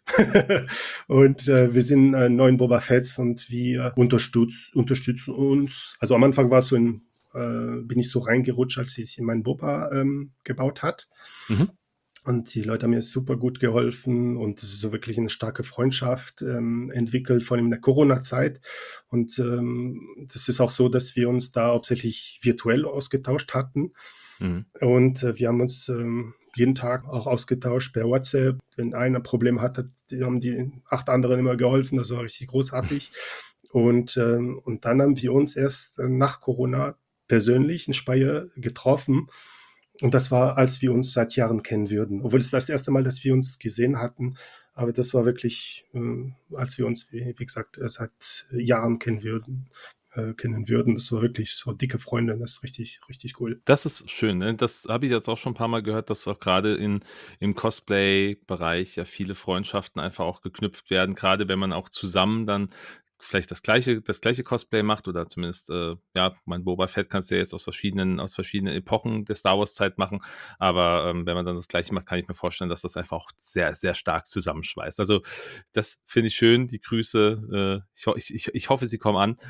Und äh, wir sind äh, neun Boba Fetts und wir unterstütz, unterstützen uns. Also am Anfang war es so ein, äh, bin ich so reingerutscht, als ich in meinen Boba ähm, gebaut hat. Mhm. Und die Leute haben mir super gut geholfen und es ist so wirklich eine starke Freundschaft ähm, entwickelt, vor allem in der Corona-Zeit. Und ähm, das ist auch so, dass wir uns da hauptsächlich virtuell ausgetauscht hatten. Mhm. Und äh, wir haben uns ähm, jeden Tag auch ausgetauscht per WhatsApp. Wenn einer ein Problem hatte, die haben die acht anderen immer geholfen. Das war richtig großartig. Und, ähm, und dann haben wir uns erst äh, nach Corona persönlich in Speyer getroffen. Und das war, als wir uns seit Jahren kennen würden. Obwohl es das erste Mal, dass wir uns gesehen hatten. Aber das war wirklich, äh, als wir uns, wie, wie gesagt, äh, seit Jahren kennen würden, äh, kennen würden. Das war wirklich so dicke Freunde. Das ist richtig, richtig cool. Das ist schön, ne? Das habe ich jetzt auch schon ein paar Mal gehört, dass auch gerade in im Cosplay-Bereich ja viele Freundschaften einfach auch geknüpft werden, gerade wenn man auch zusammen dann vielleicht das gleiche das gleiche Cosplay macht oder zumindest, äh, ja, mein Boba Fett kannst du ja jetzt aus verschiedenen aus verschiedenen Epochen der Star-Wars-Zeit machen, aber, ähm, wenn man dann das Gleiche macht, kann ich mir vorstellen, dass das einfach auch sehr, sehr stark zusammenschweißt. Also, das finde ich schön, die Grüße, äh, ich ho ich ich ich hoffe, sie kommen an.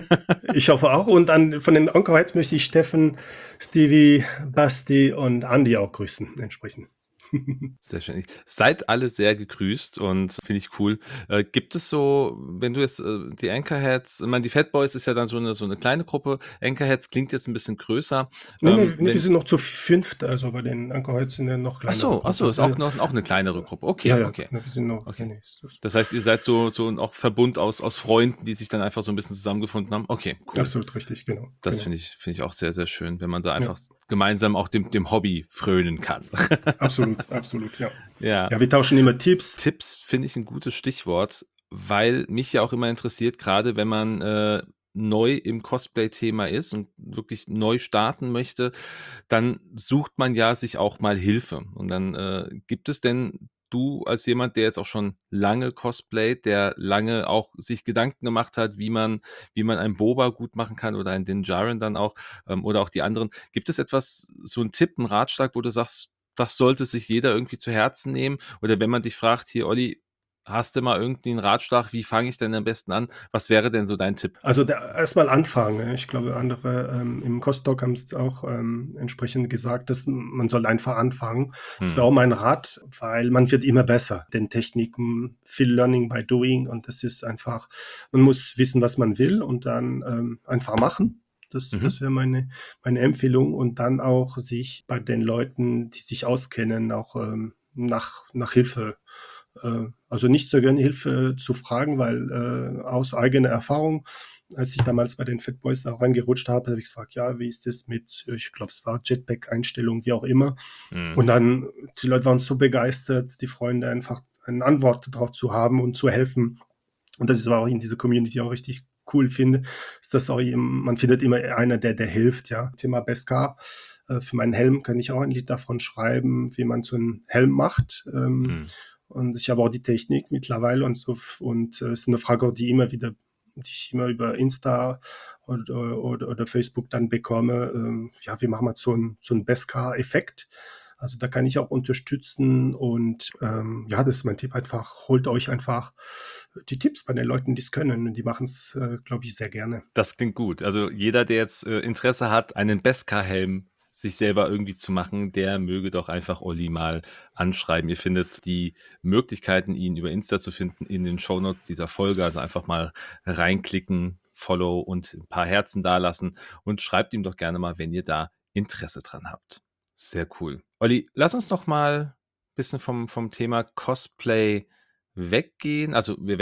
Ich hoffe auch. Und an, von den Onkel Heights möchte ich Steffen, Stevie, Basti und Andy auch grüßen, entsprechend. Sehr schön. Seid alle sehr gegrüßt und finde ich cool. Äh, gibt es so, wenn du jetzt äh, die Anchorheads, ich meine, die Fat Boys ist ja dann so eine, so eine kleine Gruppe. Anchorheads klingt jetzt ein bisschen größer. Nee, nee, Ähm, nee, wir wenn, sind noch zu fünft. Also bei den Onkel Heights sind eine noch ach kleinere so, ach so, Gruppe. ist Ja, auch ja, noch auch eine kleinere Gruppe. Okay, ja, ja, okay, wir sind noch, nee, okay. nee, ist das- Das heißt, ihr seid so, so auch Verbund aus, aus Freunden, die sich dann einfach so ein bisschen zusammengefunden haben. Okay, cool. absolut richtig, genau, Das genau. finde ich, finde ich auch sehr, sehr schön, wenn man da Ja, einfach gemeinsam auch dem, dem Hobby frönen kann. absolut, absolut, ja. Ja. Ja, wir tauschen immer Tipps. Tipps finde ich ein gutes Stichwort, weil mich ja auch immer interessiert, gerade wenn man, äh, neu im Cosplay-Thema ist und wirklich neu starten möchte, dann sucht man ja sich auch mal Hilfe. Und dann, äh, gibt es denn du als jemand, der jetzt auch schon lange cosplayt, der lange auch sich Gedanken gemacht hat, wie man wie man einen Boba gut machen kann oder einen Din Djarin dann auch, ähm, oder auch die anderen. Gibt es etwas so 'n Tipp, 'n Ratschlag, wo du sagst, das sollte sich jeder irgendwie zu Herzen nehmen? Oder wenn man dich fragt: „Hier Olli, hast du mal irgendwie 'n Ratschlag, wie fange ich denn am besten an?“ Was wäre denn so dein Tipp? Also erstmal anfangen. Ne? Ich glaube, andere ähm, im Costock haben es auch ähm, entsprechend gesagt, dass man soll einfach anfangen. Das wäre Mhm. auch mein Rat, weil man wird immer besser. Den Techniken, viel Learning by Doing und das ist einfach, man muss wissen, was man will und dann ähm, einfach machen. Das, Mhm. das wäre meine, meine Empfehlung und dann auch sich bei den Leuten, die sich auskennen, auch ähm, nach, nach Hilfe äh, also nicht so gerne Hilfe zu fragen, weil äh, aus eigener Erfahrung, als ich damals bei den Fat Boys auch reingerutscht habe, habe ich gefragt, ja, wie ist das mit, ich glaube, es war Jetpack-Einstellung, wie auch immer. Mhm. Und dann, die Leute waren so begeistert, die Freunde einfach eine Antwort darauf zu haben und zu helfen. Und das ist auch in dieser Community auch richtig cool finde, ist das auch, eben, man findet immer einer, der, der hilft, ja. Thema Beskar. Äh, für meinen Helm kann ich auch ein Lied davon schreiben, wie man so einen Helm macht. Ähm, Mhm. und ich habe auch die Technik mittlerweile und so. Und äh, es ist eine Frage, die immer wieder, die ich immer über Insta oder, oder, oder Facebook dann bekomme. Ähm, ja, wie machen wir so einen, so einen Beskar-Effekt? Also da kann ich auch unterstützen und ähm, ja, das ist mein Tipp einfach, holt euch einfach die Tipps bei den Leuten, die es können. Und die machen es, äh, glaube ich, sehr gerne. Das klingt gut. Also jeder, der jetzt äh, Interesse hat, einen Beskar-Helm sich selber irgendwie zu machen, der möge doch einfach Olli mal anschreiben. Ihr findet die Möglichkeiten, ihn über Insta zu finden, in den Shownotes dieser Folge. Also einfach mal reinklicken, Follow und ein paar Herzen dalassen und schreibt ihm doch gerne mal, wenn ihr da Interesse dran habt. Sehr cool. Olli, lass uns noch mal ein bisschen vom, vom Thema Cosplay weggehen. Also wir werden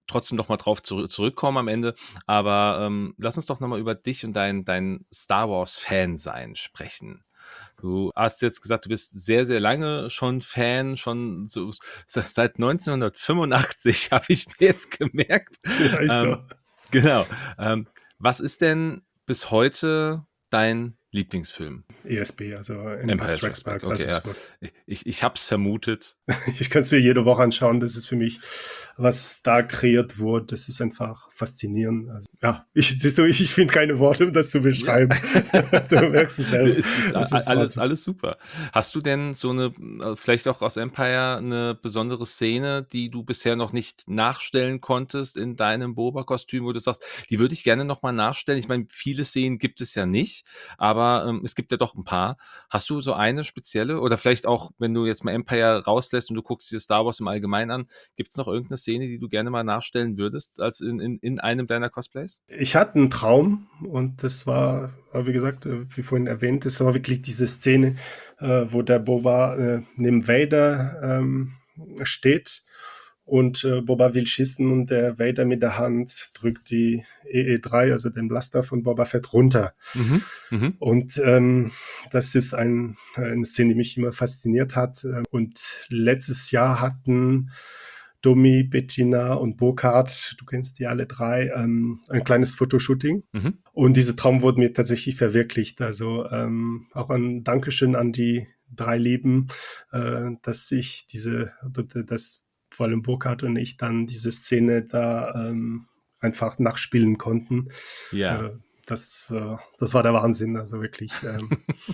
trotzdem noch mal drauf zurück, zurückkommen am Ende. Aber ähm, lass uns doch noch mal über dich und dein, dein Star Wars-Fan-Sein sprechen. Du hast jetzt gesagt, du bist sehr, sehr lange schon Fan, schon so seit neunzehnhundertfünfundachtzig habe ich mir jetzt gemerkt. Ja, ist so. Ähm, genau. Ähm, was ist denn bis heute dein Lieblingsfilm? E S B, also Empire Empire Strikes Strikes Back, Back. okay, Also ja. ich, Ich, ich habe es vermutet. ich kann es mir jede Woche anschauen. Das ist für mich, was da kreiert wurde. Das ist einfach faszinierend. Also, ja, ich, siehst du, ich, ich finde keine Worte, um das zu beschreiben. Ja. Du merkst es selber. Es ist Das a- ist alles, Wahnsinn. alles super. Hast du denn so eine, äh, vielleicht auch aus Empire, eine besondere Szene, die du bisher noch nicht nachstellen konntest in deinem Boba-Kostüm, wo du sagst, die würde ich gerne nochmal nachstellen? Ich meine, viele Szenen gibt es ja nicht, aber ähm, es gibt ja doch ein paar. Hast du so eine spezielle? Oder vielleicht auch, wenn du jetzt mal Empire rauslässt und du guckst dir Star Wars im Allgemeinen an, gibt es noch irgendeine Szene, die du gerne mal nachstellen würdest, als in, in, in einem deiner Cosplays? Ich hatte einen Traum und das war, äh, wie gesagt, äh, wie vorhin erwähnt, das war wirklich diese Szene, äh, wo der Boba äh, neben Vader ähm, steht und äh, Boba will schießen und der Vader mit der Hand drückt die E E drei, also den Blaster von Boba Fett, runter. Mhm. Mhm. Und ähm, das ist ein, eine Szene, die mich immer fasziniert hat. Und letztes Jahr hatten Domi, Bettina und Burkhard, du kennst die alle drei, ähm, ein kleines Fotoshooting. Mhm. Und dieser Traum wurde mir tatsächlich verwirklicht. Also ähm, auch ein Dankeschön an die drei Lieben, äh, dass ich diese, dass vor allem Burkhard und ich dann diese Szene da ähm, einfach nachspielen konnten. Ja. Äh, das, äh, das war der Wahnsinn. Also wirklich, ähm,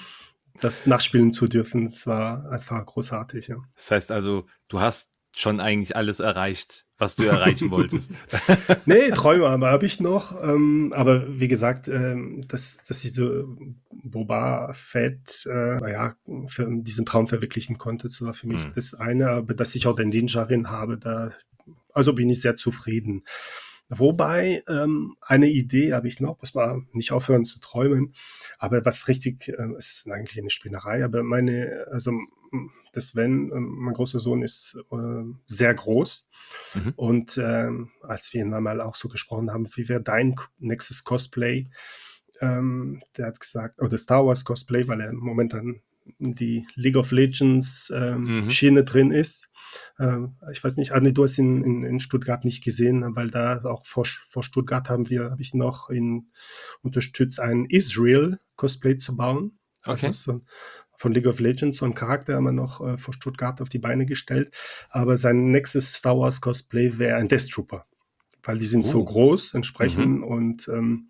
das nachspielen zu dürfen, das war einfach großartig. Ja. Das heißt also, du hast schon eigentlich alles erreicht, was du erreichen wolltest. Nee, Träume habe hab ich noch. Ähm, aber wie gesagt, ähm, dass, dass ich so Boba Fett, äh, naja, für diesen Traum verwirklichen konnte, das war für mich Hm. das eine. Aber dass ich auch den Ninjarin habe, da, also bin ich sehr zufrieden. Wobei, ähm, eine Idee habe ich noch, muss man nicht aufhören zu träumen, aber was richtig, äh, es ist eigentlich eine Spinnerei, aber meine, also m, der Sven, äh, mein großer Sohn, ist äh, sehr groß Mhm. und ähm, als wir ihn einmal auch so gesprochen haben, wie wäre dein k- nächstes Cosplay, ähm, der hat gesagt, oder Star Wars Cosplay, weil er momentan in die League of Legends ähm, Mhm. Schiene drin ist. Ähm, ich weiß nicht, Arne, du hast ihn in, in Stuttgart nicht gesehen, weil da auch vor, vor Stuttgart haben wir, habe ich noch ihn unterstützt, ein Israel Cosplay zu bauen. Also Okay. so ein, von League of Legends, so ein Charakter haben wir noch äh, vor Stuttgart auf die Beine gestellt. Aber sein nächstes Star Wars Cosplay wäre ein Death Trooper, weil die sind so Oh. groß Mhm. entsprechend und ähm,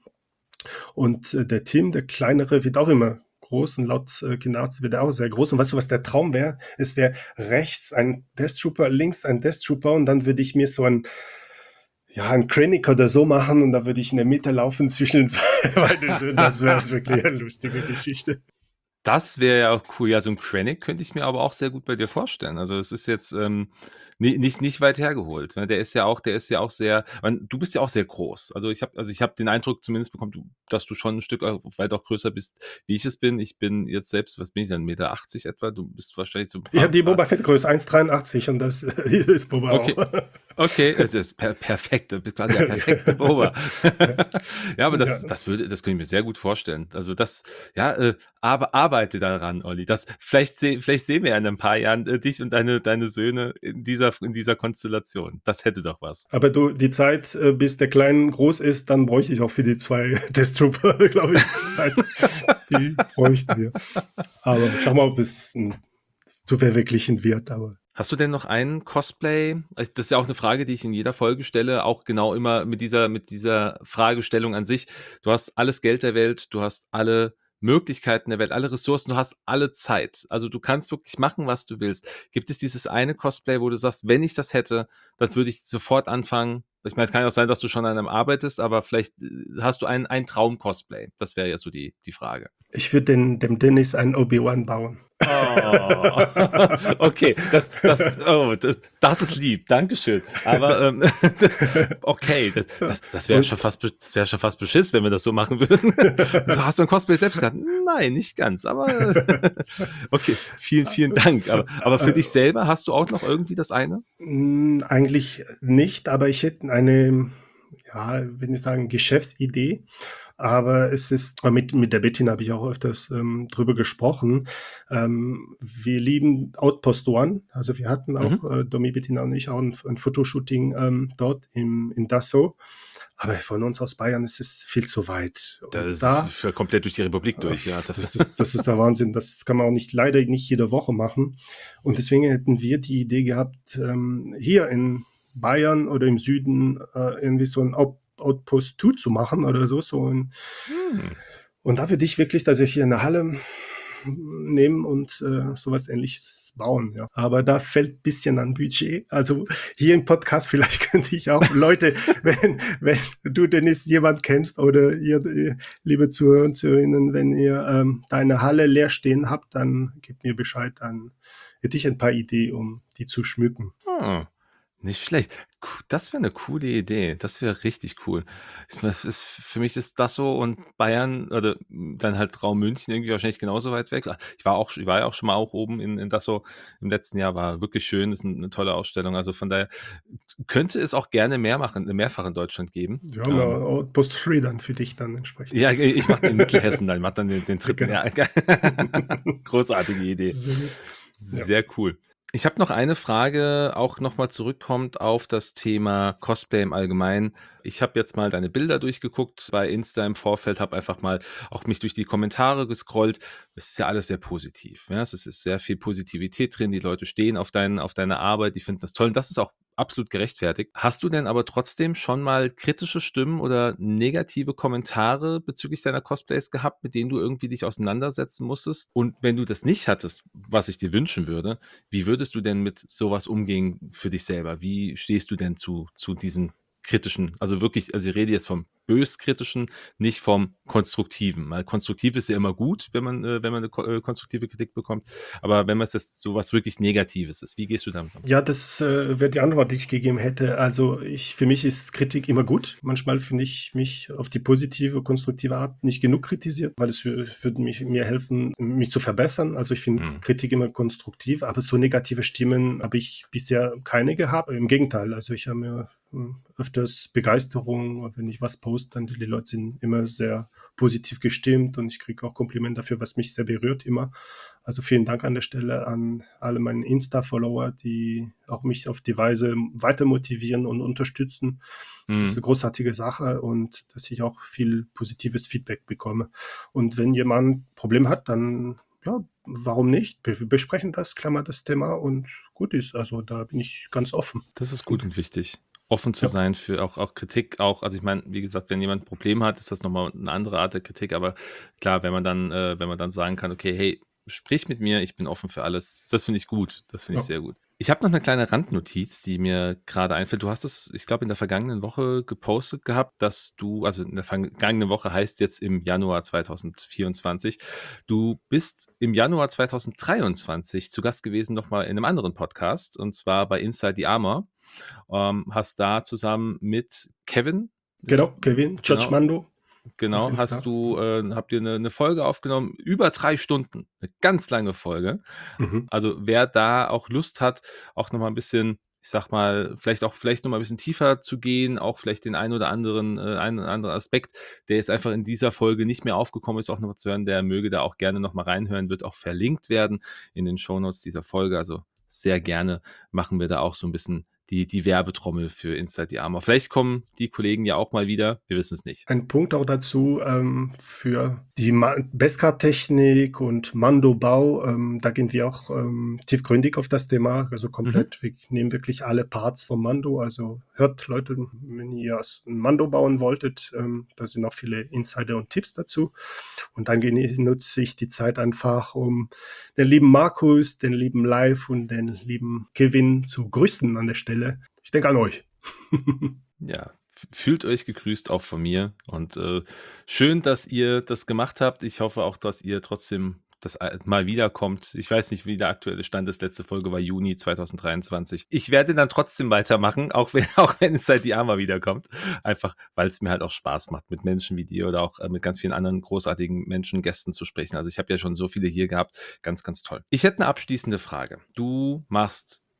und äh, der Tim, der kleinere, wird auch immer groß und laut äh, Kinderarzt wird er auch sehr groß. Und weißt du, was der Traum wäre? Es wäre rechts ein Death Trooper, links ein Death Trooper und dann würde ich mir so ein, ja, ein Krennic oder so machen und da würde ich in der Mitte laufen zwischen den zwei beiden Söhnen. Das wäre wirklich eine lustige Geschichte. Das wäre ja auch cool. Ja, so ein Krennic könnte ich mir aber auch sehr gut bei dir vorstellen. Also es ist jetzt ähm, ni- nicht, nicht weit hergeholt. Ne? Der ist ja auch, der ist ja auch sehr, man, du bist ja auch sehr groß. Also ich habe, also ich habe den Eindruck zumindest bekommen, du, dass du schon ein Stück auch- weit auch größer bist, wie ich es bin. Ich bin jetzt selbst, was bin ich dann, eins Komma achtzig Meter etwa? Du bist wahrscheinlich so ein Ich paar, habe die paar Boba Fett Größe eins Komma dreiundachtzig und das ist Boba Okay. auch. Okay, es ist per perfekt, du bist quasi der perfekte Boba. Ja, aber das, Ja. das würde, das könnte ich mir sehr gut vorstellen. Also das, ja, äh, aber arbeite daran, Olli. Das, vielleicht, seh, vielleicht sehen wir ja in ein paar Jahren äh, dich und deine, deine Söhne in dieser, in dieser Konstellation. Das hätte doch was. Aber du, die Zeit, äh, bis der Kleine groß ist, dann bräuchte ich auch für die zwei Death Trooper, glaube ich, die Zeit, die bräuchten wir. Aber schau mal, ob es m, zu verwirklichen wird. Aber Hast du denn noch einen Cosplay? Das ist ja auch eine Frage, die ich in jeder Folge stelle, auch genau immer mit dieser, mit dieser Fragestellung an sich. Du hast alles Geld der Welt, du hast alle Möglichkeiten der Welt, alle Ressourcen, du hast alle Zeit. Also du kannst wirklich machen, was du willst. Gibt es dieses eine Cosplay, wo du sagst, wenn ich das hätte, dann würde ich sofort anfangen? Ich meine, es kann ja auch sein, dass du schon an einem arbeitest, aber vielleicht äh, hast du ein, ein Traum-Cosplay. Das wäre ja so die, die Frage. ich würde den, dem Dennis einen Obi-Wan bauen. Oh. Okay, das, das, oh, das, das ist lieb, Dankeschön. Aber ähm, das, okay, das, das, das wäre Und- schon fast, be- das wäre schon fast beschiss, wenn wir das so machen würden. So, hast du ein Cosplay selbst gehabt? Nein, nicht ganz, aber okay, vielen, vielen Dank. Aber, aber für dich selber hast du auch noch irgendwie das eine? Mm, Eigentlich nicht, aber ich hätte eine, ja, will nicht sagen Geschäftsidee, aber es ist mit mit der Bettina habe ich auch öfters, ähm, drüber gesprochen. Ähm, wir lieben Outpost One. Also, wir hatten Mhm. auch, äh, Domi, Bettina und ich auch ein 'n Fotoshooting, ähm, dort im in Dessau. Aber von uns aus Bayern ist es viel zu weit. Und Das da führt komplett durch die Republik äh, durch, ja. Das das ist das ist der Wahnsinn. Das kann man auch nicht leider nicht jede Woche machen. Und deswegen hätten wir die Idee gehabt, ähm, hier in Bayern oder im Süden, äh, irgendwie so 'n Out Outpost zwei zu machen oder so, so 'n Hm. und da würde ich wirklich tatsächlich hier 'ne Halle nehmen und, äh, so was Ähnliches bauen, ja. Aber da fehlt bisschen an Budget. Also, hier im Podcast vielleicht könnte ich auch Leute, wenn wenn du, Dennis, jemand kennst oder ihr, äh, liebe Zuhörer und Zuhörerinnen, wenn ihr, ähm, da eine Halle leer stehen habt, dann gebt mir Bescheid, dann hätte ich ein paar Ideen, um die zu schmücken. Ah, nicht schlecht. Coo das wäre 'ne coole Idee. Das wäre richtig cool. Ist das ist für mich ist Dessau und Bayern oder dann halt Raum München irgendwie wahrscheinlich genauso weit weg. Ich war auch sch ich war ja auch schon mal auch oben in in Dessau im letzten Jahr, war wirklich schön, ist 'n 'ne tolle Ausstellung. Also, von daher könnte es auch gerne mehr machen mehrfach in Deutschland geben. Wir haben ja Ähm Outpost drei dann für dich dann entsprechend. Ja, i ich mache den Mittelhessen dann, mache dann den den dritten. Genau. Ja, großartige Idee. Sehr gut. Ja. Sehr cool. Ich habe noch eine Frage, auch noch mal zurückkommt auf das Thema Cosplay im Allgemeinen. Ich habe jetzt mal deine Bilder durchgeguckt bei Insta im Vorfeld, habe einfach mal auch mich durch die Kommentare gescrollt. Es ist ja alles sehr positiv, ja? Es ist ist sehr viel Positivität drin. Die Leute stehen auf dein auf deine Arbeit, die finden das toll und das ist auch absolut gerechtfertigt. Hast du denn aber trotzdem schon mal kritische Stimmen oder negative Kommentare bezüglich deiner Cosplays gehabt, mit denen du irgendwie dich auseinandersetzen musstest? Und wenn du das nicht hattest, was ich dir wünschen würde, wie würdest du denn mit so was umgehen für dich selber? Wie stehst du denn zu zu diesen kritischen also wirklich also ich rede jetzt vom bös-kritischen, nicht vom konstruktiven. Weil konstruktiv ist ja immer gut, wenn man äh, wenn man 'ne ko äh, konstruktive Kritik bekommt. Aber wenn man es jetzt so was wirklich Negatives ist, wie gehst du damit um? Ja, das, äh, wäre die Antwort, die ich gegeben hätte. Also, ich für mich ist Kritik immer gut. Manchmal finde ich mich auf die positive, konstruktive Art nicht genug kritisiert, weil es wü würde mich mir helfen, mich zu verbessern. Also, ich finde K Mhm. Kritik immer konstruktiv, aber so negative Stimmen habe ich bisher keine gehabt. Im Gegenteil, also, ich habe mir, hm, öfters Begeisterung, wenn ich was poste, dann die Leute sind immer sehr positiv gestimmt und ich kriege auch Komplimente dafür, was mich sehr berührt immer. Also, vielen Dank an der Stelle an alle meine Insta-Follower, die auch mich auf die Weise weiter motivieren und unterstützen. Das ist 'ne Mhm. großartige Sache und dass ich auch viel positives Feedback bekomme. Und wenn jemand Probleme hat, dann, ja, warum nicht? Wir wir besprechen das, klären wir das Thema und gut ist. Also, da bin ich ganz offen. Das ist gut Und und wichtig, offen zu Ja. sein für auch auch Kritik auch also, ich meine, wie gesagt, wenn jemand 'n Problem hat, ist das noch mal 'ne andere Art der Kritik, aber klar, wenn man dann äh, wenn man dann sagen kann: „Okay, hey, sprich mit mir, ich bin offen für alles.“ Das finde ich gut. Das finde ich Ja. sehr gut. Ich habe noch 'ne kleine Randnotiz, die mir grade einfällt. Du hast es, ich glaube, in der vergangenen Woche gepostet gehabt, dass du also, in der vergangenen Woche heißt jetzt im Januar zweitausendvierundzwanzig. Du bist im Januar zweitausenddreiundzwanzig zu Gast gewesen noch mal in 'nem anderen Podcast und zwar bei Inside the Armor. Ähm, hast da zusammen mit Kevin ist Genau, Kevin, Judge genau Mando auf genau, hast Insta. du äh, habt ihr 'ne 'ne Folge aufgenommen, über drei Stunden, 'ne ganz lange Folge. Mhm. Also, wer da auch Lust hat, auch noch mal 'n bisschen, ich sage mal, vielleicht auch vielleicht noch mal 'n bisschen tiefer zu gehen, auch vielleicht den einen oder anderen äh, einen oder anderen Aspekt, der jetzt einfach in dieser Folge nicht mehr aufgekommen ist, auch noch mal zu hören, der möge da auch gerne noch mal reinhören, wird auch verlinkt werden in den Shownotes dieser Folge. Also, sehr gerne machen wir da auch so 'n bisschen die die Werbetrommel für Inside the Armor. Vielleicht kommen die Kollegen ja auch mal wieder, wir wissen's nicht. Ein Punkt auch dazu, ähm, für die Ma Beskar-Technik und Mando-Bau, ähm, da gehen wir auch, ähm, tiefgründig auf das Thema, also, Mhm. komplett wir nehmen wirklich alle Parts vom Mando. Also, hört Leute, wenn ihr s 'n Mando bauen wolltet, ähm, da sind auch viele Insider und Tipps dazu. Und dann geni nutze ich die Zeit einfach, um den lieben Markus, den lieben Leif und den lieben Kevin zu grüßen an der Stelle. Ich denke an euch. Ja, f fühlt euch gegrüßt auch von mir und, äh, schön, dass ihr das gemacht habt. Ich hoffe auch, dass ihr trotzdem das a mal wiederkommt. Ich weiß nicht, wie der aktuelle Stand ist. Letzte Folge war Juni zweitausenddreiundzwanzig. Ich werde dann trotzdem weitermachen, auch wenn auch wenn Inside the Armor wiederkommt. Einfach, weil's mir halt auch Spaß macht, mit Menschen wie dir oder auch, äh, mit ganz vielen anderen großartigen Menschen, Gästen zu sprechen. Also, ich habe ja schon so viele hier gehabt. Ganz, ganz toll. Ich hätte 'ne abschließende Frage. Du machst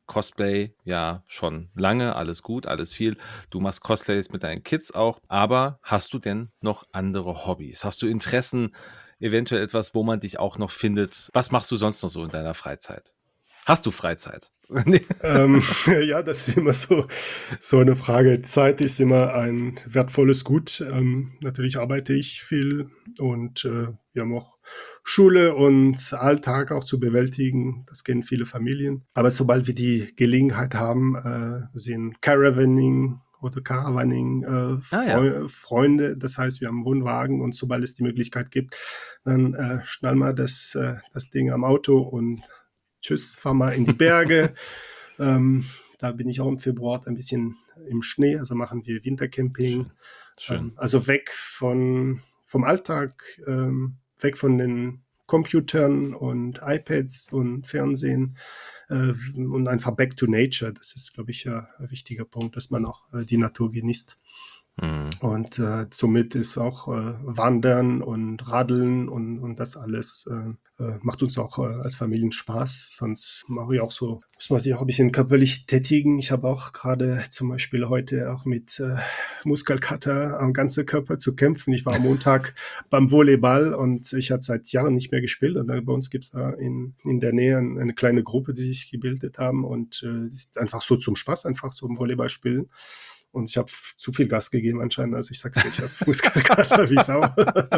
Cosplay ja schon lange, alles gut, alles viel. Du machst Cosplays mit deinen Kids auch, aber hast du denn noch andere Hobbys? Hast du Interessen, eventuell etwas, wo man dich auch noch findet? Was machst du sonst noch so in deiner Freizeit? Hast du Freizeit? Ähm, ja, das ist immer so, so eine Frage. Zeit ist immer ein wertvolles Gut. Ähm, natürlich arbeite ich viel und äh, wir haben auch Schule und Alltag auch zu bewältigen. Das kennen viele Familien. Aber sobald wir die Gelegenheit haben, äh, sind Caravaning oder Caravaning äh, Ah ja. Freu Freunde. Das heißt, wir haben einen Wohnwagen und sobald es die Möglichkeit gibt, dann äh, schnallen wir das, äh, das Ding am Auto und tschüss, fahr mal in die Berge. ähm, da bin ich auch im Februar ein bisschen im Schnee, also machen wir Wintercamping. Schön. Schön. Ähm, also weg von, vom Alltag, ähm, weg von den Computern und iPads und Fernsehen äh, und einfach back to nature. Das ist, glaube ich, ja ein wichtiger Punkt, dass man auch äh, die Natur genießt. Mhm. Und äh, somit ist auch äh, Wandern und Radeln und, und das alles äh, äh, macht uns auch äh, als Familien Spaß. Sonst mache ich auch so, muss man sich auch ein bisschen körperlich tätigen. Ich habe auch gerade zum Beispiel heute auch mit äh, Muskelkater am ganzen Körper zu kämpfen. Ich war am Montag beim Volleyball und ich hatte seit Jahren nicht mehr gespielt. Und dann bei uns gibt es da in, in der Nähe eine kleine Gruppe, die sich gebildet haben und äh, einfach so zum Spaß, einfach so im Volleyball spielen. Und ich habe zu viel Gas gegeben anscheinend. Also ich sag's dir, ich habe Muskelkater wie Sau.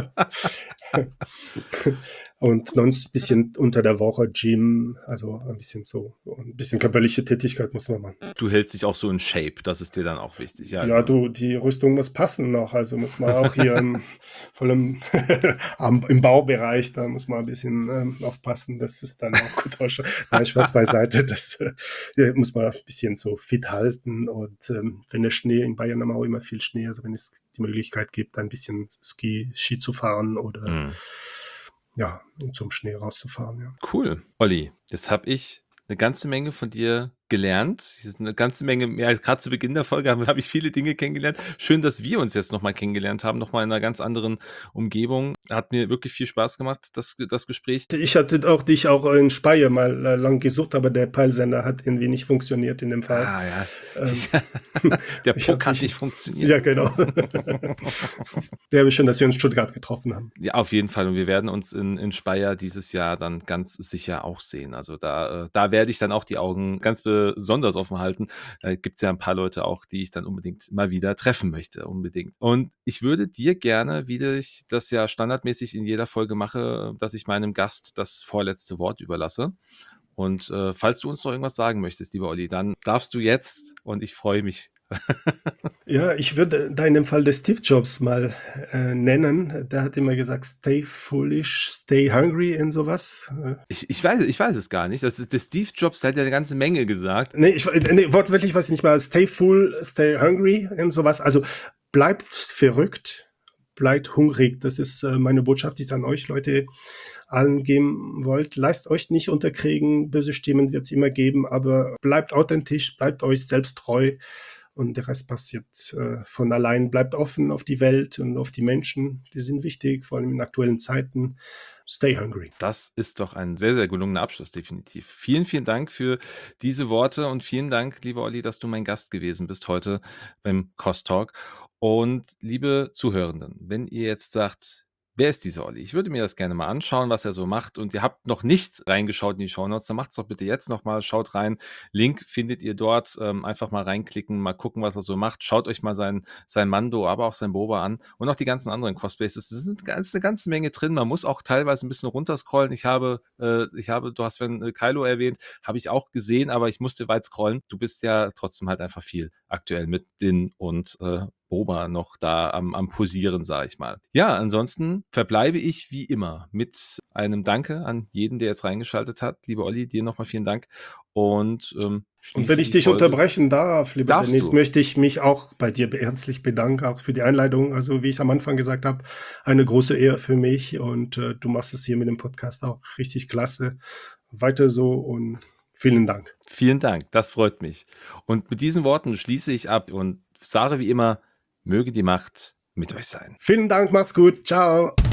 Und sonst ein bisschen unter der Woche Gym, also ein bisschen so, ein bisschen körperliche Tätigkeit muss man machen. Du hältst dich auch so in Shape, das ist dir dann auch wichtig. Ja, ja du, die Rüstung muss passen noch, also muss man auch hier im, voll im, im Baubereich, da muss man ein bisschen ähm, aufpassen, dass es dann auch gut ausschaut. Nein, Spaß beiseite, das äh, muss man ein bisschen so fit halten und ähm, wenn der Schnee, in Bayern haben wir auch immer viel Schnee, also wenn es die Möglichkeit gibt, ein bisschen Ski, Ski zu fahren oder Mhm. ja, zum Schnee rauszufahren. Ja. Cool. Olli, jetzt habe ich eine ganze Menge von dir gelernt. Eine ganze Menge mehr. Gerade zu Beginn der Folge habe hab ich viele Dinge kennengelernt. Schön, dass wir uns jetzt nochmal kennengelernt haben, nochmal in einer ganz anderen Umgebung. Hat mir wirklich viel Spaß gemacht, das, das Gespräch. Ich hatte auch dich auch in Speyer mal äh, lang gesucht, aber der Peilsender hat irgendwie nicht funktioniert in dem Fall. Ah ja, ähm, der Puck hat nicht funktioniert. Ja, genau. Der habe ich schon, dass wir uns in Stuttgart getroffen haben. Ja, auf jeden Fall. Und wir werden uns in, in Speyer dieses Jahr dann ganz sicher auch sehen. Also da, äh, da werde ich dann auch die Augen ganz besonders offen halten. Da gibt es ja ein paar Leute auch, die ich dann unbedingt mal wieder treffen möchte. Unbedingt. Und ich würde dir gerne, wie ich das ja standardmäßig in jeder Folge mache, dass ich meinem Gast das vorletzte Wort überlasse. Und äh, falls du uns noch irgendwas sagen möchtest, lieber Olli, dann darfst du jetzt und ich freue mich. Ja, ich würde da in dem Fall des Steve Jobs mal äh, nennen. Der hat immer gesagt, stay foolish, stay hungry und sowas. Ich, ich, weiß, ich weiß es gar nicht. Das ist, der Steve Jobs der hat ja eine ganze Menge gesagt. Nee, ich, nee, wortwörtlich weiß ich nicht mal. Stay full, stay hungry und sowas. Also bleibt verrückt, bleibt hungrig. Das ist äh, meine Botschaft, die ich an euch, Leute, allen geben wollt. Lasst euch nicht unterkriegen. Böse Stimmen wird es immer geben, aber bleibt authentisch, bleibt euch selbst treu. Und der Rest passiert äh, von allein. Bleibt offen auf die Welt und auf die Menschen. Die sind wichtig, vor allem in aktuellen Zeiten. Stay hungry. Das ist doch ein sehr, sehr gelungener Abschluss, definitiv. Vielen, vielen Dank für diese Worte und vielen Dank, lieber Olli, dass du mein Gast gewesen bist heute beim Cost Talk. Und liebe Zuhörenden, wenn ihr jetzt sagt, wer ist dieser Olli? Ich würde mir das gerne mal anschauen, was er so macht. Und ihr habt noch nicht reingeschaut in die Shownotes, dann macht es doch bitte jetzt nochmal. Schaut rein. Link findet ihr dort. Ähm, einfach mal reinklicken, mal gucken, was er so macht. Schaut euch mal sein, sein Mando, aber auch sein Boba an. Und auch die ganzen anderen Cosplays. Es ist eine ganze Menge drin. Man muss auch teilweise ein bisschen runterscrollen. Ich habe, äh, ich habe, du hast wenn Kylo erwähnt, habe ich auch gesehen, aber ich musste weit scrollen. Du bist ja trotzdem halt einfach viel aktuell mit Din und äh, Boba noch da am, am Posieren, sage ich mal. Ja, ansonsten verbleibe ich wie immer mit einem Danke an jeden, der jetzt reingeschaltet hat. Lieber Olli, dir nochmal vielen Dank. Und, ähm, und wenn ich dich Folge unterbrechen darf, lieber Darfst Dennis, du. möchte ich mich auch bei dir herzlich bedanken, auch für die Einleitung. Also wie ich am Anfang gesagt habe, eine große Ehre für mich und äh, du machst es hier mit dem Podcast auch richtig klasse. Weiter so und vielen Dank. Vielen Dank, das freut mich. Und mit diesen Worten schließe ich ab und sage wie immer, möge die Macht mit euch sein. Vielen Dank, macht's gut, ciao.